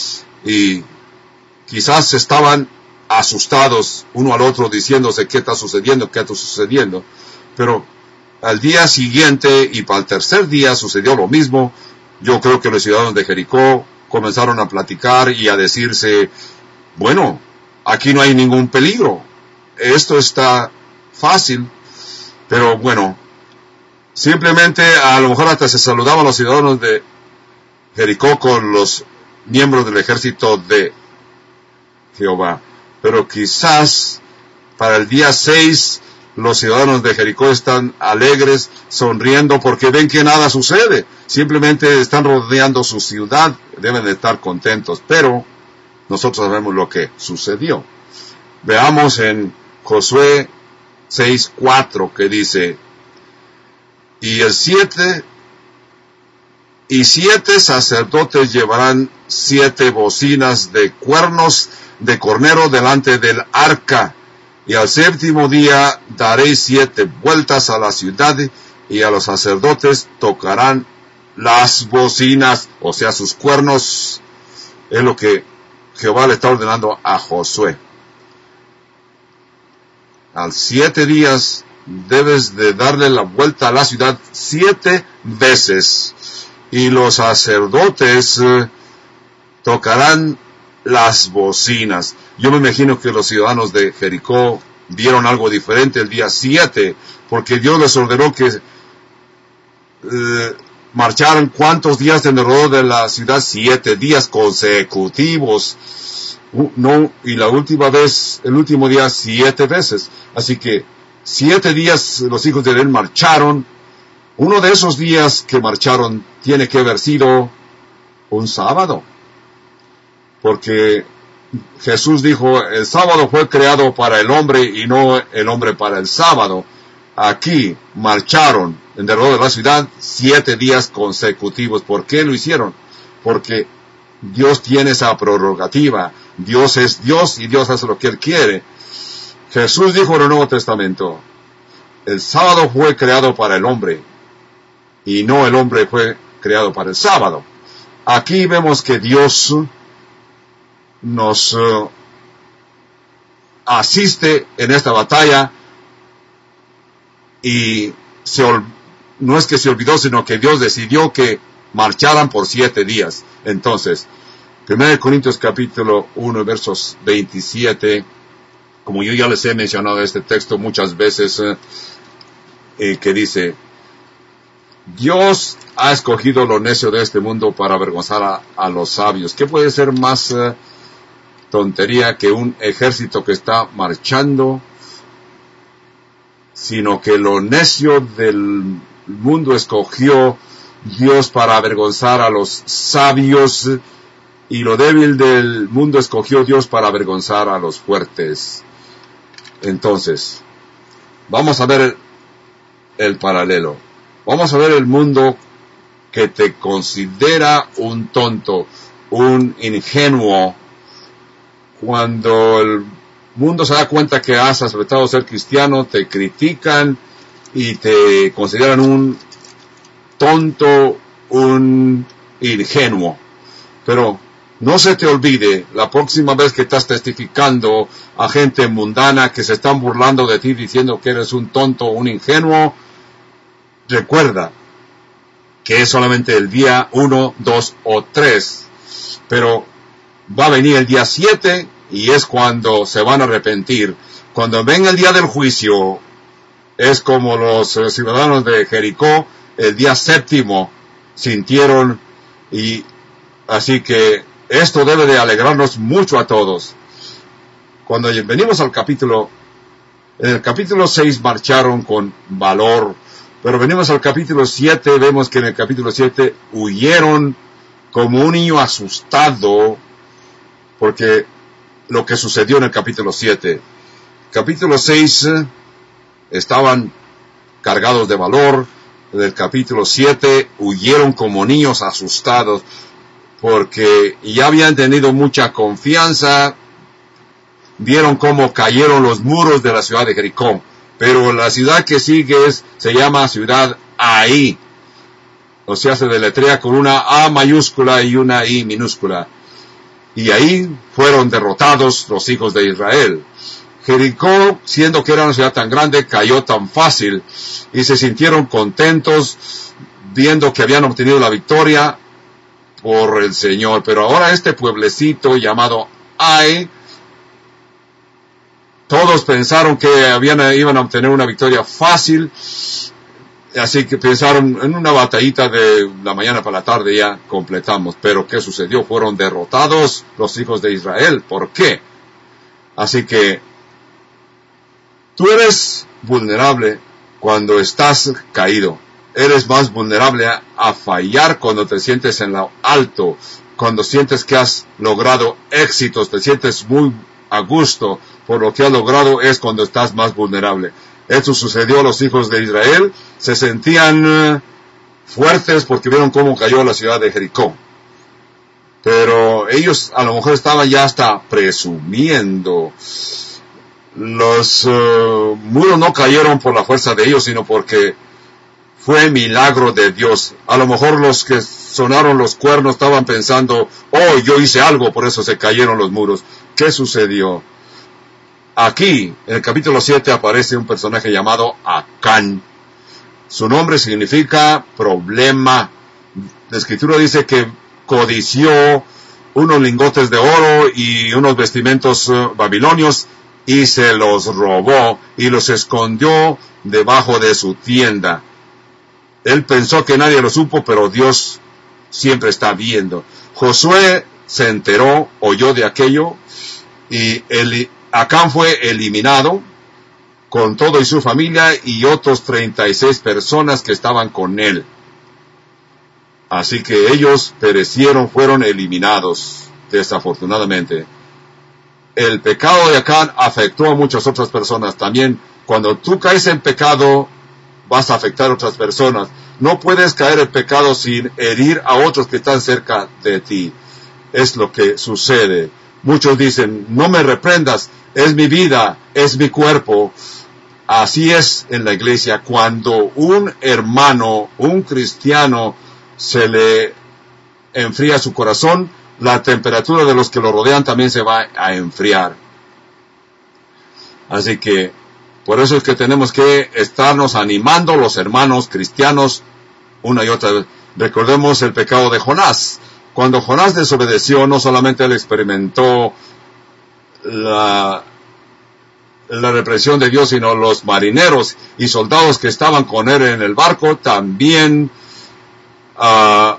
y quizás estaban asustados uno al otro, diciéndose qué está sucediendo, qué está sucediendo, pero al día siguiente y para el tercer día sucedió lo mismo. Yo creo que los ciudadanos de Jericó comenzaron a platicar y a decirse, bueno, aquí no hay ningún peligro, esto está fácil. Pero bueno, simplemente a lo mejor hasta se saludaban los ciudadanos de Jericó con los miembros del ejército de Jehová. Pero quizás para el día seis los ciudadanos de Jericó están alegres, sonriendo porque ven que nada sucede. Simplemente están rodeando su ciudad, deben de estar contentos. Pero nosotros sabemos lo que sucedió. Veamos en Josué seis cuatro que dice, y el siete, y siete sacerdotes llevarán siete bocinas de cuernos de cornero delante del arca, y al séptimo día daréis siete vueltas a la ciudad, y a los sacerdotes tocarán las bocinas, o sea, sus cuernos. Es lo que Jehová le está ordenando a Josué. Al siete días debes de darle la vuelta a la ciudad siete veces, y los sacerdotes eh, tocarán las bocinas. Yo me imagino que los ciudadanos de Jericó vieron algo diferente el día siete, porque Dios les ordenó que eh, marcharan cuántos días en el alrededor de la ciudad, siete días consecutivos. No, y la última vez, el último día, siete veces. Así que siete días los hijos de Israel marcharon. Uno de esos días que marcharon tiene que haber sido un sábado, porque Jesús dijo, el sábado fue creado para el hombre y no el hombre para el sábado. Aquí marcharon en derredor de la ciudad siete días consecutivos. ¿Por qué lo hicieron? Porque Dios tiene esa prerrogativa. Dios es Dios y Dios hace lo que Él quiere. Jesús dijo en el Nuevo Testamento, el sábado fue creado para el hombre y no el hombre fue creado para el sábado. Aquí vemos que Dios nos uh, asiste en esta batalla, y se ol- no es que se olvidó, sino que Dios decidió que marcharan por siete días. Entonces, primera Corintios capítulo uno, versos veintisiete, como yo ya les he mencionado este texto muchas veces, eh, eh, que dice, Dios ha escogido lo necio de este mundo para avergonzar a, a los sabios. ¿Qué puede ser más eh, tontería que un ejército que está marchando, sino que lo necio del mundo escogió Dios para avergonzar a los sabios? y lo débil del mundo escogió Dios para avergonzar a los fuertes. Entonces, vamos a ver el, el paralelo. Vamos a ver el mundo que te considera un tonto, un ingenuo. Cuando el mundo se da cuenta que has aceptado ser cristiano, te critican y te consideran un tonto, un ingenuo. Pero no se te olvide, la próxima vez que estás testificando a gente mundana que se están burlando de ti diciendo que eres un tonto, un ingenuo, recuerda que es solamente el día uno, dos o tres. Pero va a venir el día siete y es cuando se van a arrepentir. Cuando venga el día del juicio, es como los ciudadanos de Jericó, el día séptimo sintieron, y así que esto debe de alegrarnos mucho a todos. Cuando venimos al capítulo, en el capítulo seis marcharon con valor, pero venimos al capítulo siete, vemos que en el capítulo siete huyeron como un niño asustado, porque lo que sucedió en el capítulo siete. Capítulo seis estaban cargados de valor. En el capítulo siete huyeron como niños asustados, porque ya habían tenido mucha confianza. Vieron cómo cayeron los muros de la ciudad de Jericó. Pero la ciudad que sigue es, se llama ciudad Ai. O sea, se deletrea con una A mayúscula y una I minúscula. Y ahí fueron derrotados los hijos de Israel. Jericó, siendo que era una ciudad tan grande, cayó tan fácil y se sintieron contentos viendo que habían obtenido la victoria por el Señor. Pero ahora este pueblecito llamado Ai, todos pensaron que habían, iban a obtener una victoria fácil, así que pensaron en una batallita de la mañana para la tarde ya completamos. Pero ¿qué sucedió? Fueron derrotados los hijos de Israel. ¿Por qué? Así que tú eres vulnerable cuando estás caído. Eres más vulnerable a, a fallar cuando te sientes en lo alto, cuando sientes que has logrado éxitos, te sientes muy a gusto por lo que has logrado, es cuando estás más vulnerable. Esto sucedió a los hijos de Israel, se sentían uh, fuertes porque vieron cómo cayó la ciudad de Jericó. Pero ellos a lo mejor estaban ya hasta presumiendo. Los uh, muros no cayeron por la fuerza de ellos, sino porque fue milagro de Dios. A lo mejor los que sonaron los cuernos estaban pensando, oh, yo hice algo, por eso se cayeron los muros. ¿Qué sucedió? Aquí, en el capítulo siete, aparece un personaje llamado Acán. Su nombre significa problema. La Escritura dice que codició unos lingotes de oro y unos vestimentos uh, babilonios y se los robó y los escondió debajo de su tienda. Él pensó que nadie lo supo, pero Dios siempre está viendo. Josué se enteró, oyó de aquello, y el, Acán fue eliminado con todo y su familia y otros treinta y seis personas que estaban con él. Así que ellos perecieron, fueron eliminados, desafortunadamente. El pecado de Acán afectó a muchas otras personas. También, cuando tú caes en pecado, vas a afectar a otras personas. No puedes caer en pecado sin herir a otros que están cerca de ti. Es lo que sucede. Muchos dicen, no me reprendas, es mi vida, es mi cuerpo. Así es en la iglesia. Cuando un hermano, un cristiano, se le enfría su corazón, la temperatura de los que lo rodean también se va a enfriar. Así que, por eso es que tenemos que estarnos animando los hermanos cristianos una y otra vez. Recordemos el pecado de Jonás. Cuando Jonás desobedeció, no solamente él experimentó la, la represión de Dios, sino los marineros y soldados que estaban con él en el barco también uh,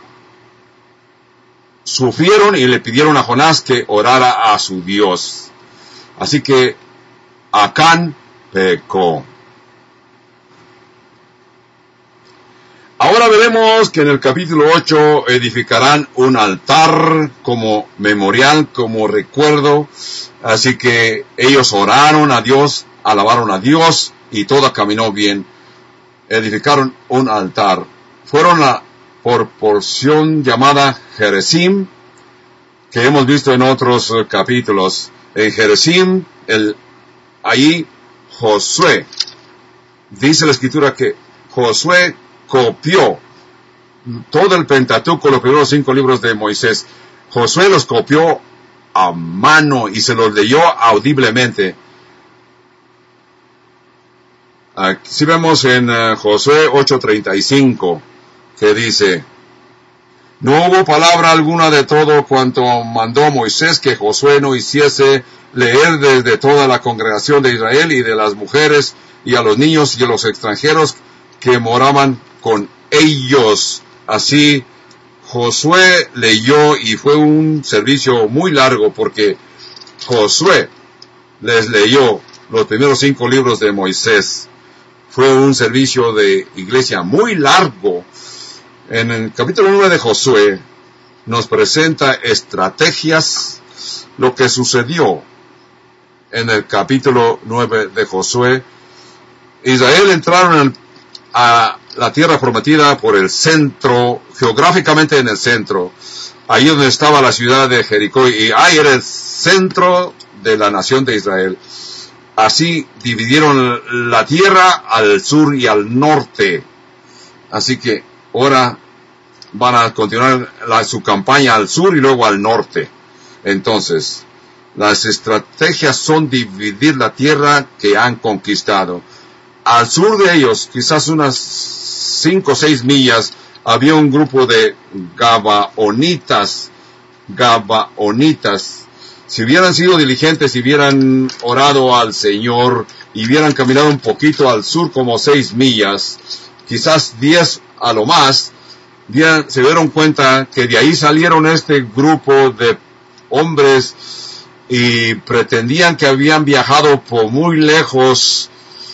sufrieron y le pidieron a Jonás que orara a su Dios. Así que Acán pecó. Ahora veremos que en el capítulo ocho edificarán un altar como memorial, como recuerdo. Así que ellos oraron a Dios, alabaron a Dios y todo caminó bien. Edificaron un altar. Fueron a, por porción llamada Gerizim, que hemos visto en otros uh, capítulos. En Gerizim, el, ahí Josué, dice la escritura que Josué copió todo el Pentateuco, los primeros cinco libros de Moisés. Josué los copió a mano y se los leyó audiblemente. Aquí vemos en uh, Josué ocho treinta y cinco que dice: no hubo palabra alguna de todo cuanto mandó Moisés que Josué no hiciese leer desde toda la congregación de Israel y de las mujeres y a los niños y a los extranjeros que moraban con ellos. Así Josué leyó y fue un servicio muy largo porque Josué les leyó los primeros cinco libros de Moisés. Fue un servicio de iglesia muy largo. En el capítulo nueve de Josué nos presenta estrategias, lo que sucedió en el capítulo nueve de Josué. Israel entraron a la tierra prometida por el centro, geográficamente en el centro, ahí donde estaba la ciudad de Jericó, y ahí era el centro de la nación de Israel. Así dividieron la tierra al sur y al norte. Así que ahora van a continuar la, su campaña al sur y luego al norte. Entonces, las estrategias son dividir la tierra que han conquistado. Al sur de ellos, quizás unas cinco o seis millas, había un grupo de Gabaonitas. Gabaonitas. Si hubieran sido diligentes, si hubieran orado al Señor y hubieran caminado un poquito al sur como seis millas, quizás diez a lo más, se dieron cuenta que de ahí salieron este grupo de hombres y pretendían que habían viajado por muy lejos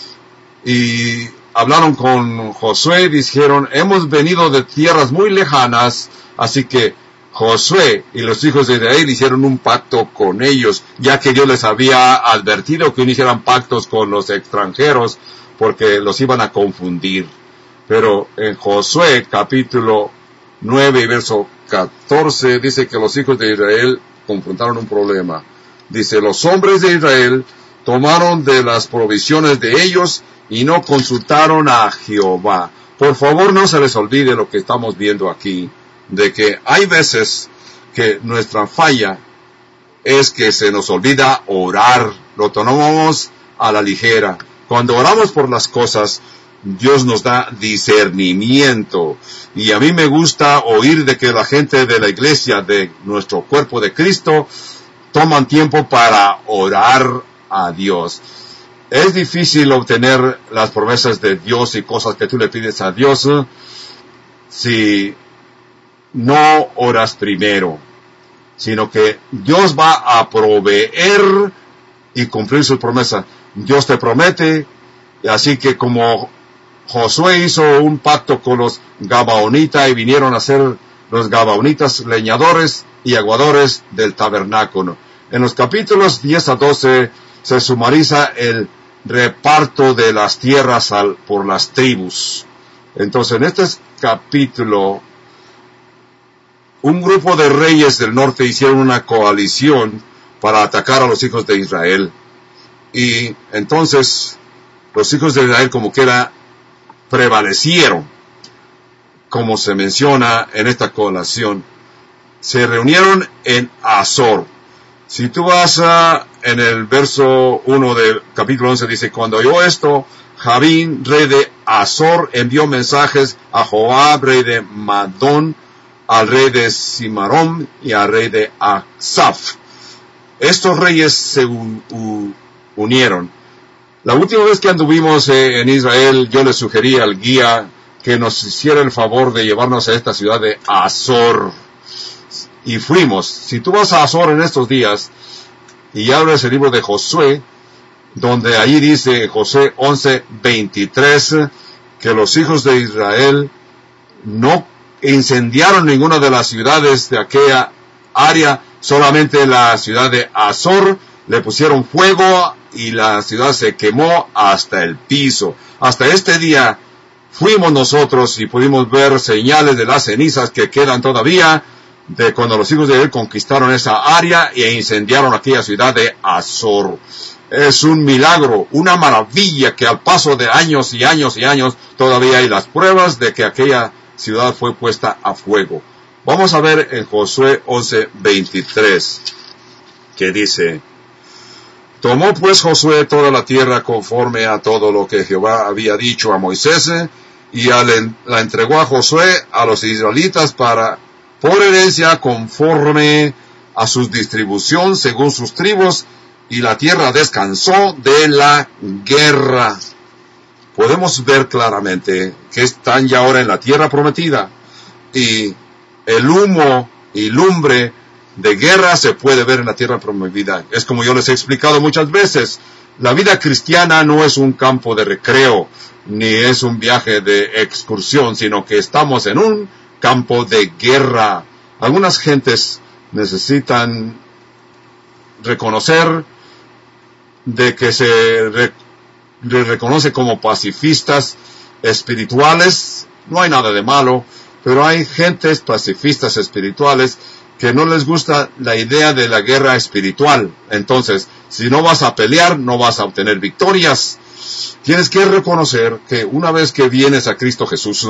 y hablaron con Josué y dijeron: hemos venido de tierras muy lejanas. Así que Josué y los hijos de Israel hicieron un pacto con ellos, ya que Dios les había advertido que no hicieran pactos con los extranjeros porque los iban a confundir. Pero en Josué capítulo nueve y verso catorce dice que los hijos de Israel confrontaron un problema. Dice: los hombres de Israel tomaron de las provisiones de ellos y no consultaron a Jehová. Por favor, no se les olvide lo que estamos viendo aquí, de que hay veces que nuestra falla es que se nos olvida orar, lo tomamos a la ligera. Cuando oramos por las cosas, Dios nos da discernimiento. Y a mí me gusta oír de que la gente de la iglesia, de nuestro cuerpo de Cristo, toman tiempo para orar a Dios. Es difícil obtener las promesas de Dios y cosas que tú le pides a Dios si no oras primero, sino que Dios va a proveer y cumplir su promesa. Dios te promete, así que como Josué hizo un pacto con los Gabaonitas y vinieron a ser los Gabaonitas leñadores y aguadores del tabernáculo. En los capítulos diez a doce se sumariza el reparto de las tierras al, por las tribus. Entonces, en este capítulo, un grupo de reyes del norte hicieron una coalición para atacar a los hijos de Israel. Y entonces, los hijos de Israel como quiera prevalecieron, como se menciona en esta coalición. Se reunieron en Azor. Si tú vas a, en el verso uno del capítulo once, dice: cuando oyó esto, Jabín, rey de Azor, envió mensajes a Joab, rey de Madón, al rey de Cimarón y al rey de Aksaf. Estos reyes se un, un, unieron. La última vez que anduvimos eh, en Israel, yo le sugerí al guía que nos hiciera el favor de llevarnos a esta ciudad de Azor. Y fuimos. Si tú vas a Azor en estos días y abres el libro de Josué, donde ahí dice Josué once veintitrés que los hijos de Israel no incendiaron ninguna de las ciudades de aquella área, solamente la ciudad de Azor le pusieron fuego y la ciudad se quemó hasta el piso. Hasta este día fuimos nosotros y pudimos ver señales de las cenizas que quedan todavía de cuando los hijos de Israel conquistaron esa área e incendiaron aquella ciudad de Azor. Es un milagro, una maravilla que al paso de años y años y años todavía hay las pruebas de que aquella ciudad fue puesta a fuego. Vamos a ver en Josué once veintitrés, que dice: Tomó pues Josué toda la tierra conforme a todo lo que Jehová había dicho a Moisés, y la entregó a Josué a los israelitas para por herencia conforme a su distribución según sus tribus, y la tierra descansó de la guerra. Podemos ver claramente que están ya ahora en la tierra prometida, y el humo y lumbre de guerra se puede ver en la tierra prometida. Es como yo les he explicado muchas veces, la vida cristiana no es un campo de recreo, ni es un viaje de excursión, sino que estamos en un campo de guerra. Algunas gentes necesitan reconocer de que se re, re, reconoce como pacifistas espirituales. No hay nada de malo, pero hay gentes pacifistas espirituales que no les gusta la idea de la guerra espiritual. Entonces, si no vas a pelear, no vas a obtener victorias. Tienes que reconocer que una vez que vienes a Cristo Jesús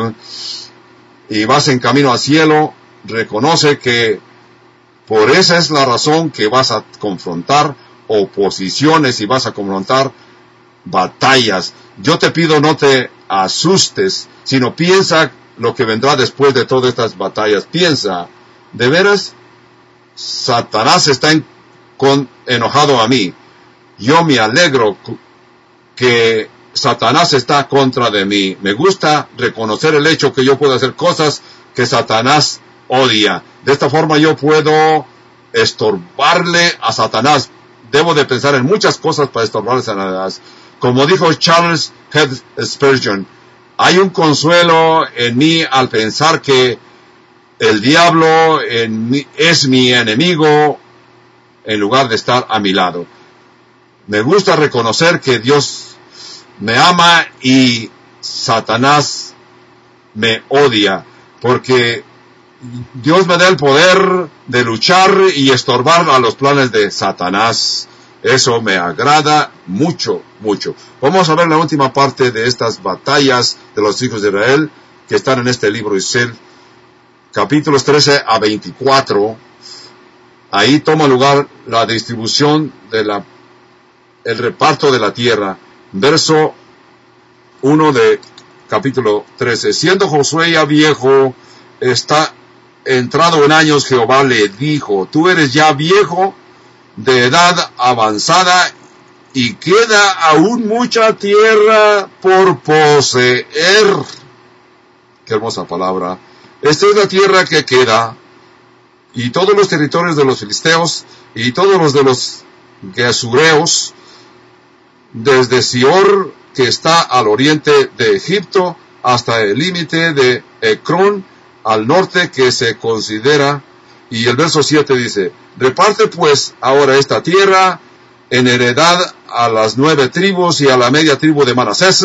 y vas en camino al cielo, reconoce que por esa es la razón que vas a confrontar oposiciones y vas a confrontar batallas. Yo te pido, no te asustes, sino piensa lo que vendrá después de todas estas batallas. Piensa, ¿de veras Satanás está en, con, enojado a mí? Yo me alegro que Satanás está contra de mí. Me gusta reconocer el hecho que yo puedo hacer cosas que Satanás odia. De esta forma yo puedo estorbarle a Satanás. Debo de pensar en muchas cosas para estorbarle a Satanás. Como dijo Charles Head Spurgeon, hay un consuelo en mí al pensar que el diablo en mí, es mi enemigo en lugar de estar a mi lado. Me gusta reconocer que Dios me ama y Satanás me odia, porque Dios me da el poder de luchar y estorbar a los planes de Satanás. Eso me agrada mucho, mucho. Vamos a ver la última parte de estas batallas de los hijos de Israel que están en este libro de Isel, capítulos trece a veinticuatro. Ahí toma lugar la distribución de la, el reparto de la tierra. Verso uno de capítulo trece. Siendo Josué ya viejo, está entrado en años, Jehová le dijo: tú eres ya viejo, de edad avanzada, y queda aún mucha tierra por poseer. Qué hermosa palabra. Esta es la tierra que queda, y todos los territorios de los filisteos, y todos los de los gesureos, desde Sior, que está al oriente de Egipto, hasta el límite de Ecrón, al norte, que se considera. Y el verso siete dice: reparte pues ahora esta tierra en heredad a las nueve tribus y a la media tribu de Manasés.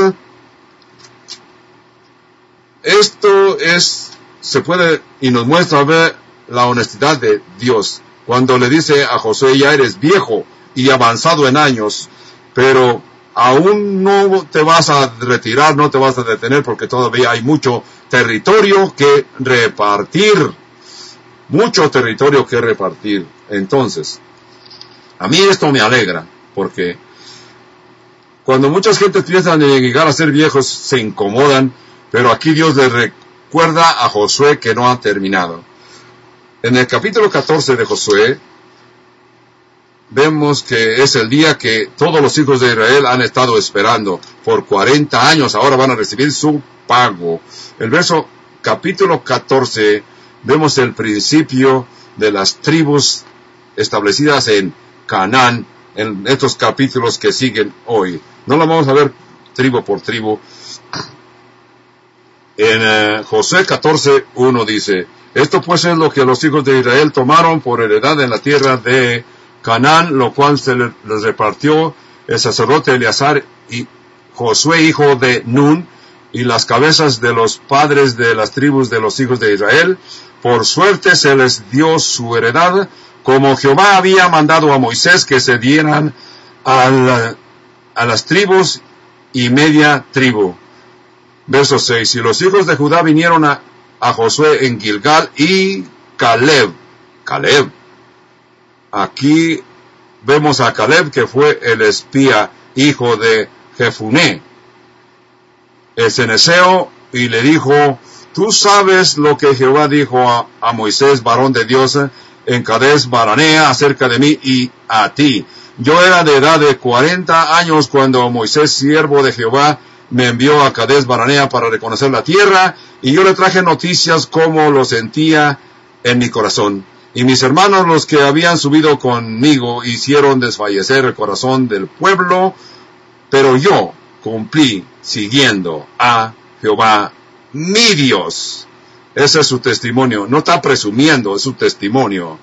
Esto es, se puede y nos muestra ver la honestidad de Dios cuando le dice a Josué: ya eres viejo y avanzado en años, pero aún no te vas a retirar, no te vas a detener, porque todavía hay mucho territorio que repartir. Mucho territorio que repartir. Entonces, a mí esto me alegra, porque cuando muchas gentes piensan en llegar a ser viejos, se incomodan, pero aquí Dios les recuerda a Josué que no ha terminado. En el capítulo catorce de Josué, vemos que es el día que todos los hijos de Israel han estado esperando por cuarenta años, ahora van a recibir su pago. El verso capítulo catorce, vemos el principio de las tribus establecidas en Canaán, en estos capítulos que siguen hoy. No lo vamos a ver tribu por tribu. En uh, Josué catorce uno dice, esto pues es lo que los hijos de Israel tomaron por heredad en la tierra de Canaán, lo cual se les repartió el sacerdote Eleazar y Josué hijo de Nun, y las cabezas de los padres de las tribus de los hijos de Israel. Por suerte se les dio su heredad, como Jehová había mandado a Moisés que se dieran a, la, a las tribus y media tribu. Verso seis, y los hijos de Judá vinieron a, a Josué en Gilgal y Caleb. Caleb. Aquí vemos a Caleb, que fue el espía, hijo de Jefuné, el ceneseo, y le dijo, tú sabes lo que Jehová dijo a, a Moisés, varón de Dios, en Cades Baranea, acerca de mí y a ti. Yo era de edad de cuarenta años cuando Moisés, siervo de Jehová, me envió a Cades Baranea para reconocer la tierra, y yo le traje noticias como lo sentía en mi corazón. Y mis hermanos, los que habían subido conmigo, hicieron desfallecer el corazón del pueblo, pero yo cumplí siguiendo a Jehová, mi Dios. Ese es su testimonio. No está presumiendo, es su testimonio.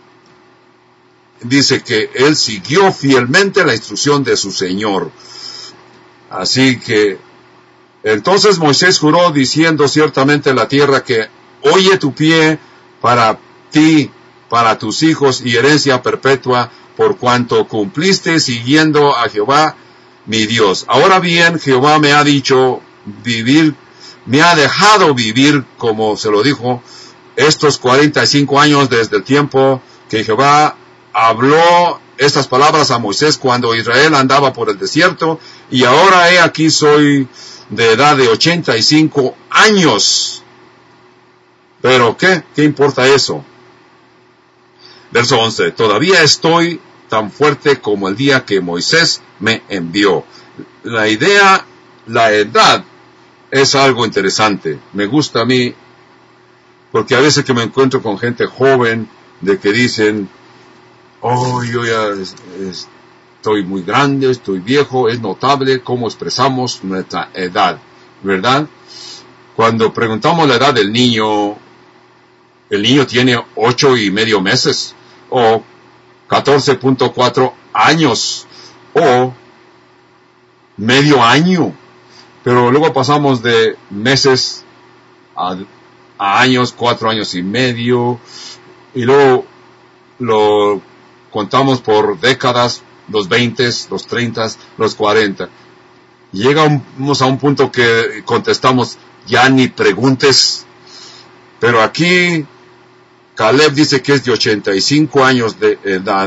Dice que él siguió fielmente la instrucción de su Señor. Así que, entonces Moisés juró diciendo, ciertamente la tierra que oye tu pie para ti, para tus hijos y herencia perpetua, por cuanto cumpliste siguiendo a Jehová, mi Dios. Ahora bien, Jehová me ha dicho vivir, me ha dejado vivir, como se lo dijo, estos cuarenta y cinco años desde el tiempo que Jehová habló estas palabras a Moisés cuando Israel andaba por el desierto, y ahora he aquí soy de edad de ochenta y cinco años. Pero ¿qué? ¿Qué importa eso? Verso once. Todavía estoy tan fuerte como el día que Moisés me envió. La idea, la edad, es algo interesante. Me gusta a mí, porque a veces que me encuentro con gente joven, de que dicen, oh, yo ya es, es, estoy muy grande, estoy viejo, es notable cómo expresamos nuestra edad, ¿verdad? Cuando preguntamos la edad del niño, el niño tiene ocho y medio meses, o catorce punto cuatro años, o medio año, pero luego pasamos de meses a, a años, cuatro años y medio, y luego lo contamos por décadas, los veinte, los treinta, los cuarenta. Llegamos a un punto que contestamos, ya ni preguntes. Pero aquí Caleb dice que es de ochenta y cinco años de edad.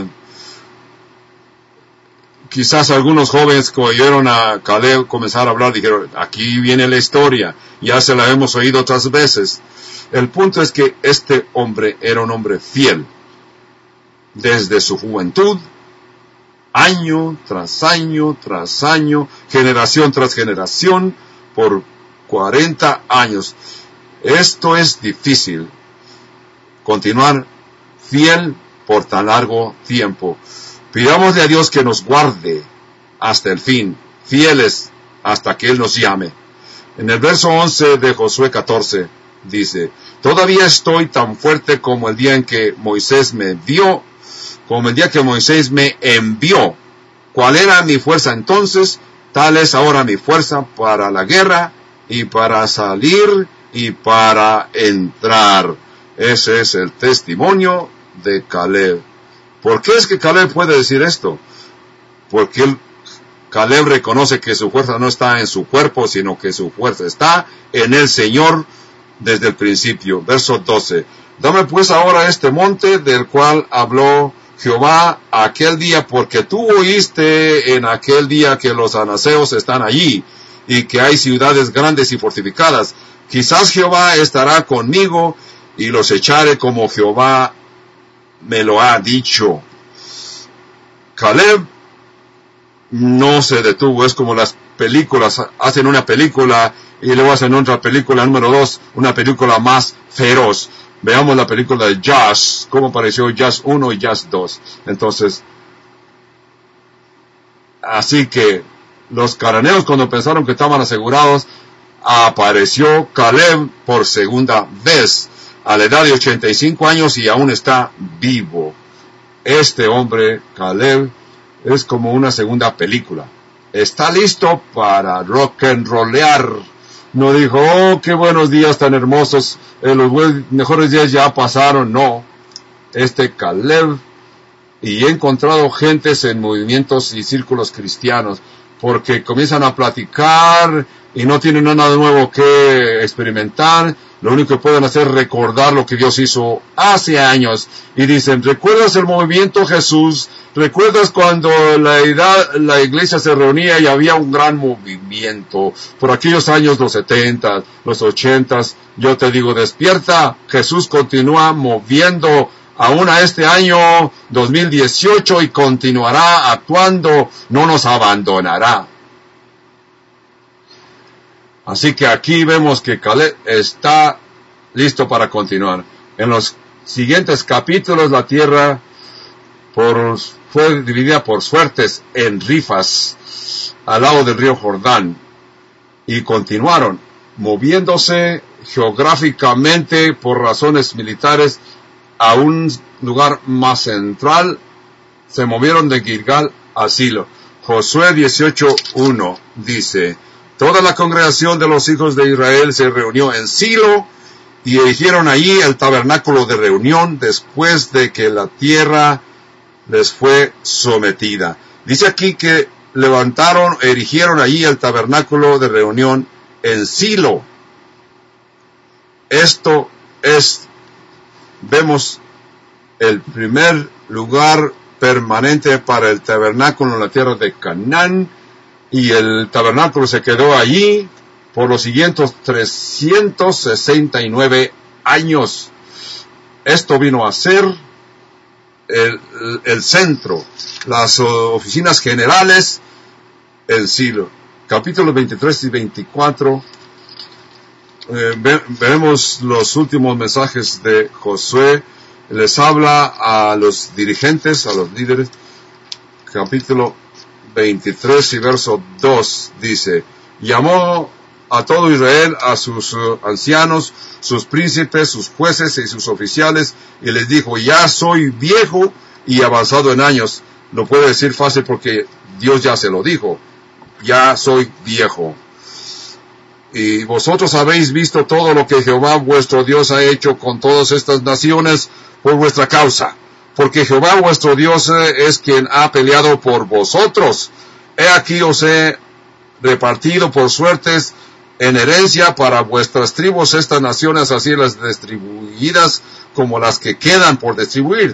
Quizás algunos jóvenes que oyeron a Caleb comenzar a hablar dijeron, aquí viene la historia, ya se la hemos oído otras veces. El punto es que este hombre era un hombre fiel. Desde su juventud, año tras año tras año, generación tras generación, por cuarenta años. Esto es difícil, continuar fiel por tan largo tiempo. Pidámosle a Dios que nos guarde hasta el fin, fieles hasta que Él nos llame. En el verso once de Josué catorce dice, todavía estoy tan fuerte como el día en que Moisés me dio, como el día que Moisés me envió. ¿Cuál era mi fuerza entonces? Tal es ahora mi fuerza para la guerra y para salir y para entrar. Ese es el testimonio de Caleb. ¿Por qué es que Caleb puede decir esto? Porque él, Caleb reconoce que su fuerza no está en su cuerpo, sino que su fuerza está en el Señor desde el principio. Verso doce. Dame pues ahora este monte del cual habló Jehová aquel día, porque tú oíste en aquel día que los anaseos están allí, y que hay ciudades grandes y fortificadas. Quizás Jehová estará conmigo, y los echaré como Jehová me lo ha dicho. Caleb no se detuvo. Es como las películas, hacen una película y luego hacen otra película número dos, una película más feroz. Veamos la película de Jaws, cómo pareció Jaws uno y Jaws dos. Entonces, así que los cananeos, cuando pensaron que estaban asegurados, apareció Caleb por segunda vez, a la edad de ochenta y cinco años, y aún está vivo. Este hombre, Caleb, es como una segunda película. Está listo para rock and rollear. No dijo, oh, qué buenos días tan hermosos, eh, los mejores días ya pasaron. No, este Caleb, y he encontrado gentes en movimientos y círculos cristianos, porque comienzan a platicar y no tienen nada nuevo que experimentar. Lo único que pueden hacer es recordar lo que Dios hizo hace años. Y dicen, ¿recuerdas el movimiento Jesús? ¿Recuerdas cuando la, edad, la iglesia se reunía y había un gran movimiento? Por aquellos años, los setentas, los ochentas, yo te digo, despierta. Jesús continúa moviendo aún a este año dos mil dieciocho y continuará actuando, no nos abandonará. Así que aquí vemos que Caleb está listo para continuar. En los siguientes capítulos, la tierra por, fue dividida por suertes en rifas al lado del río Jordán, y continuaron moviéndose geográficamente por razones militares a un lugar más central. Se movieron de Gilgal a Silo. Josué dieciocho uno dice, toda la congregación de los hijos de Israel se reunió en Silo y erigieron allí el tabernáculo de reunión después de que la tierra les fue sometida. Dice aquí que levantaron, erigieron allí el tabernáculo de reunión en Silo. Esto es, vemos, el primer lugar permanente para el tabernáculo en la tierra de Canaán. Y el tabernáculo se quedó allí por los siguientes trescientos sesenta y nueve años. Esto vino a ser el, el centro, las oficinas generales en Silo. Capítulos veintitrés y veinticuatro. Eh, ve, vemos los últimos mensajes de Josué. Les habla a los dirigentes, a los líderes. Capítulo veintitrés y verso dos dice, llamó a todo Israel, a sus uh, ancianos, sus príncipes, sus jueces y sus oficiales, y les dijo, ya soy viejo y avanzado en años. Lo puede decir fácil porque Dios ya se lo dijo, ya soy viejo. Y vosotros habéis visto todo lo que Jehová vuestro Dios ha hecho con todas estas naciones por vuestra causa. Porque Jehová vuestro Dios es quien ha peleado por vosotros. He aquí os he repartido por suertes en herencia para vuestras tribus estas naciones, así las distribuidas como las que quedan por distribuir,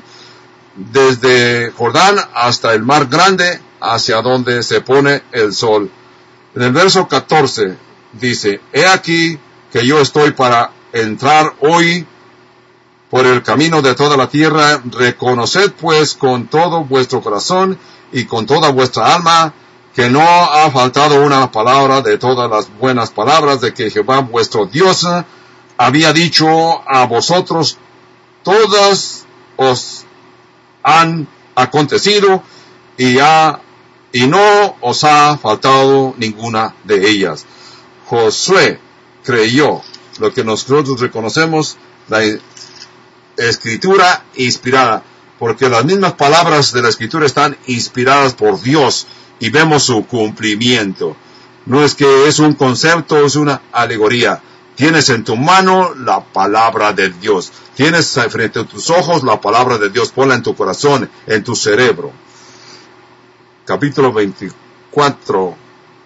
desde Jordán hasta el mar grande, hacia donde se pone el sol. En el verso catorce dice, he aquí que yo estoy para entrar hoy por el camino de toda la tierra. Reconoced pues con todo vuestro corazón y con toda vuestra alma que no ha faltado una palabra de todas las buenas palabras de que Jehová vuestro Dios había dicho a vosotros. Todas os han acontecido y, ha, y no os ha faltado ninguna de ellas. Josué creyó lo que nosotros reconocemos, la Escritura inspirada, porque las mismas palabras de la Escritura están inspiradas por Dios y vemos su cumplimiento. No es que es un concepto, es una alegoría. Tienes en tu mano la palabra de Dios. Tienes frente a tus ojos la palabra de Dios. Ponla en tu corazón, en tu cerebro. Capítulo veinticuatro,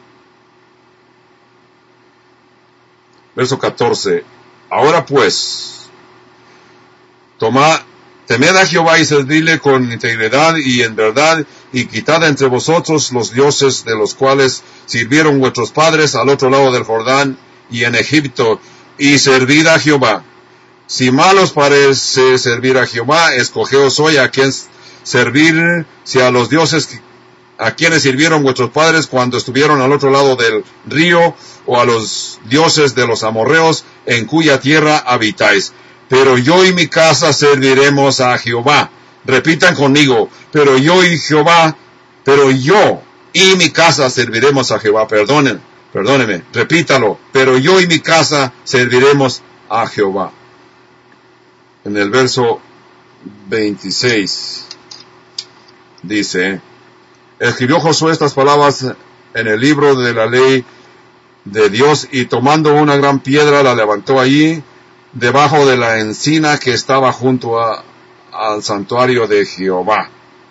verso catorce. Ahora pues, Tomad, temed a Jehová y servidle con integridad y en verdad, y quitad entre vosotros los dioses de los cuales sirvieron vuestros padres al otro lado del Jordán y en Egipto, y servid a Jehová. Si mal os parece servir a Jehová, escogeos hoy a quien servir, si a los dioses a quienes sirvieron vuestros padres cuando estuvieron al otro lado del río, o a los dioses de los amorreos en cuya tierra habitáis. Pero yo y mi casa serviremos a Jehová. Repitan conmigo, pero yo y Jehová, pero yo y mi casa serviremos a Jehová. Perdonen, perdóneme, repítalo, pero yo y mi casa serviremos a Jehová. En el verso veintiséis dice, escribió Josué estas palabras en el libro de la ley de Dios y tomando una gran piedra la levantó allí debajo de la encina que estaba junto a, al santuario de Jehová.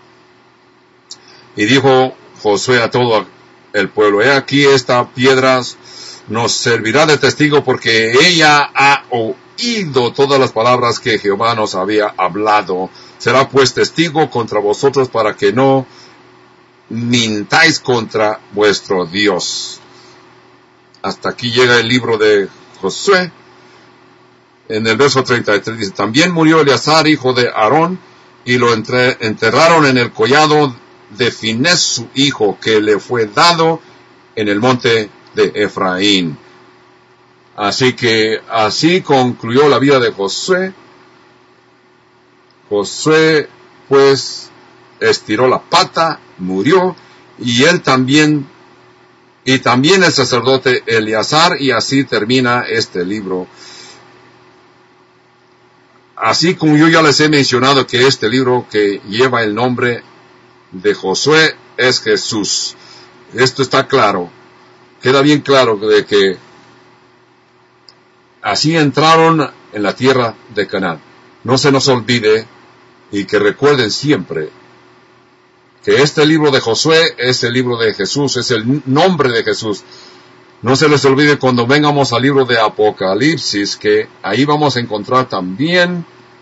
Y dijo Josué a todo el pueblo, he aquí esta piedra nos servirá de testigo porque ella ha oído todas las palabras que Jehová nos había hablado. Será pues testigo contra vosotros para que no mintáis contra vuestro Dios. Hasta aquí llega el libro de Josué. En el verso treinta y tres dice, también murió Eleazar, hijo de Aarón, y lo entre, enterraron en el collado de Finés su hijo, que le fue dado en el monte de Efraín. Así que así concluyó la vida de Josué. Josué pues estiró la pata, murió, y él también, y también el sacerdote Eleazar, y así termina este libro. Así como yo ya les he mencionado que este libro que lleva el nombre de Josué es Jesús. Esto está claro. Queda bien claro de que así entraron en la tierra de Canaán. No se nos olvide y que recuerden siempre que este libro de Josué es el libro de Jesús, es el nombre de Jesús. No se les olvide cuando vengamos al libro de Apocalipsis, que ahí vamos a encontrar también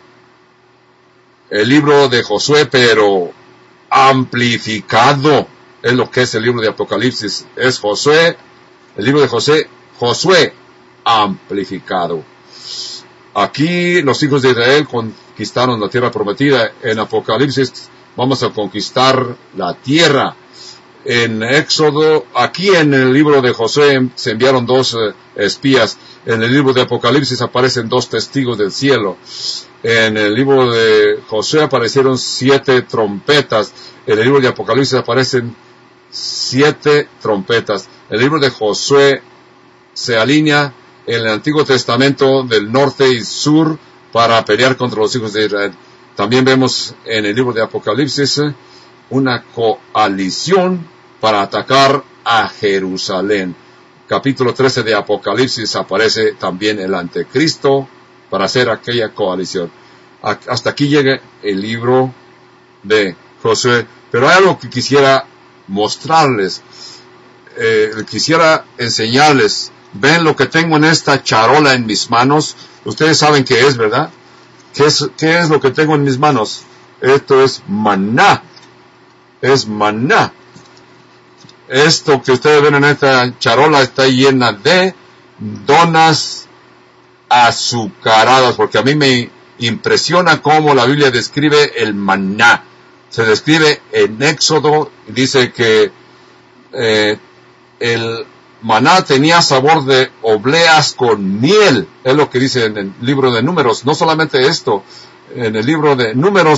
el libro de Josué, pero amplificado. Es lo que es el libro de Apocalipsis. Es Josué, el libro de Josué, Josué amplificado. Aquí los hijos de Israel conquistaron la tierra prometida. En Apocalipsis vamos a conquistar la tierra. En Éxodo, aquí en el libro de Josué se enviaron dos eh, espías. En el libro de Apocalipsis aparecen dos testigos del cielo. En el libro de Josué aparecieron siete trompetas. En el libro de Apocalipsis aparecen siete trompetas. El libro de Josué se alinea en el Antiguo Testamento del norte y sur para pelear contra los hijos de Israel. También vemos en el libro de Apocalipsis una coalición para atacar a Jerusalén. Capítulo trece de Apocalipsis aparece también el anticristo para hacer aquella coalición. Hasta aquí llega el libro de Josué. Pero hay algo que quisiera mostrarles, eh, quisiera enseñarles. Ven lo que tengo en esta charola en mis manos. Ustedes saben qué es, ¿verdad? ¿Qué es, qué es lo que tengo en mis manos? Esto es maná. Es maná. Esto que ustedes ven en esta charola está llena de donas azucaradas, porque a mí me impresiona cómo la Biblia describe el maná. Se describe en Éxodo, dice que eh, el maná tenía sabor de obleas con miel, es lo que dice en el libro de Números. No solamente esto, en el libro de Números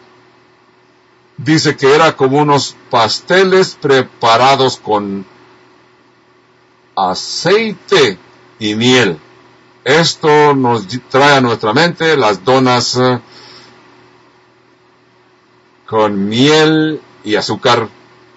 dice que era como unos pasteles preparados con aceite y miel. Esto nos trae a nuestra mente las donas uh, con miel y azúcar.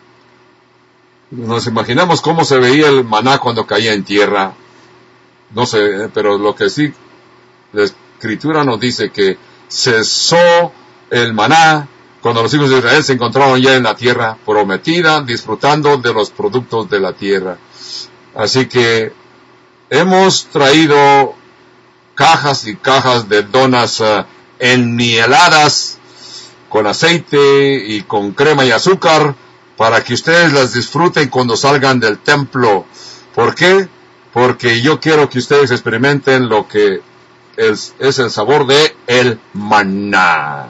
Nos imaginamos cómo se veía el maná cuando caía en tierra. No sé, pero lo que sí la Escritura nos dice que cesó el maná cuando los hijos de Israel se encontraron ya en la tierra prometida, disfrutando de los productos de la tierra. Así que hemos traído cajas y cajas de donas uh, enmieladas con aceite y con crema y azúcar para que ustedes las disfruten cuando salgan del templo. ¿Por qué? Porque yo quiero que ustedes experimenten lo que es, es el sabor de el maná.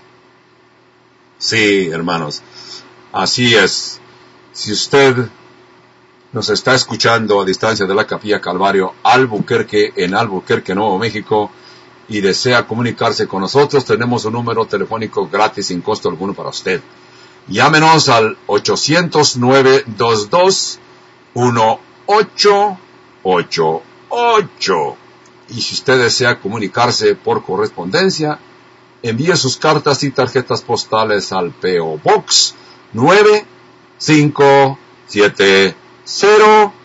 Sí, hermanos, así es. Si usted nos está escuchando a distancia de la Capilla Calvario, Albuquerque, en Albuquerque, Nuevo México, y desea comunicarse con nosotros, tenemos un número telefónico gratis sin costo alguno para usted. Llámenos al ocho cero nueve, dos dos uno, ocho ocho ocho. Y si usted desea comunicarse por correspondencia, envíe sus cartas y tarjetas postales al P O Box nueve cinco siete cero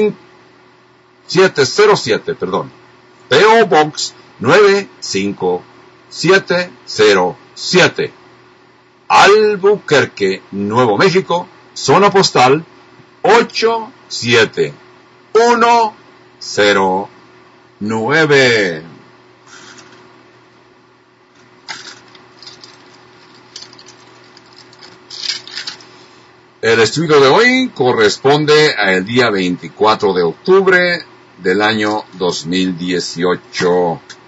siete cero siete, perdón. P O Box nueve cinco siete cero siete. Albuquerque, Nuevo México, zona postal ocho siete uno cero nueve. El estudio de hoy corresponde al día veinticuatro de octubre del año dos mil dieciocho.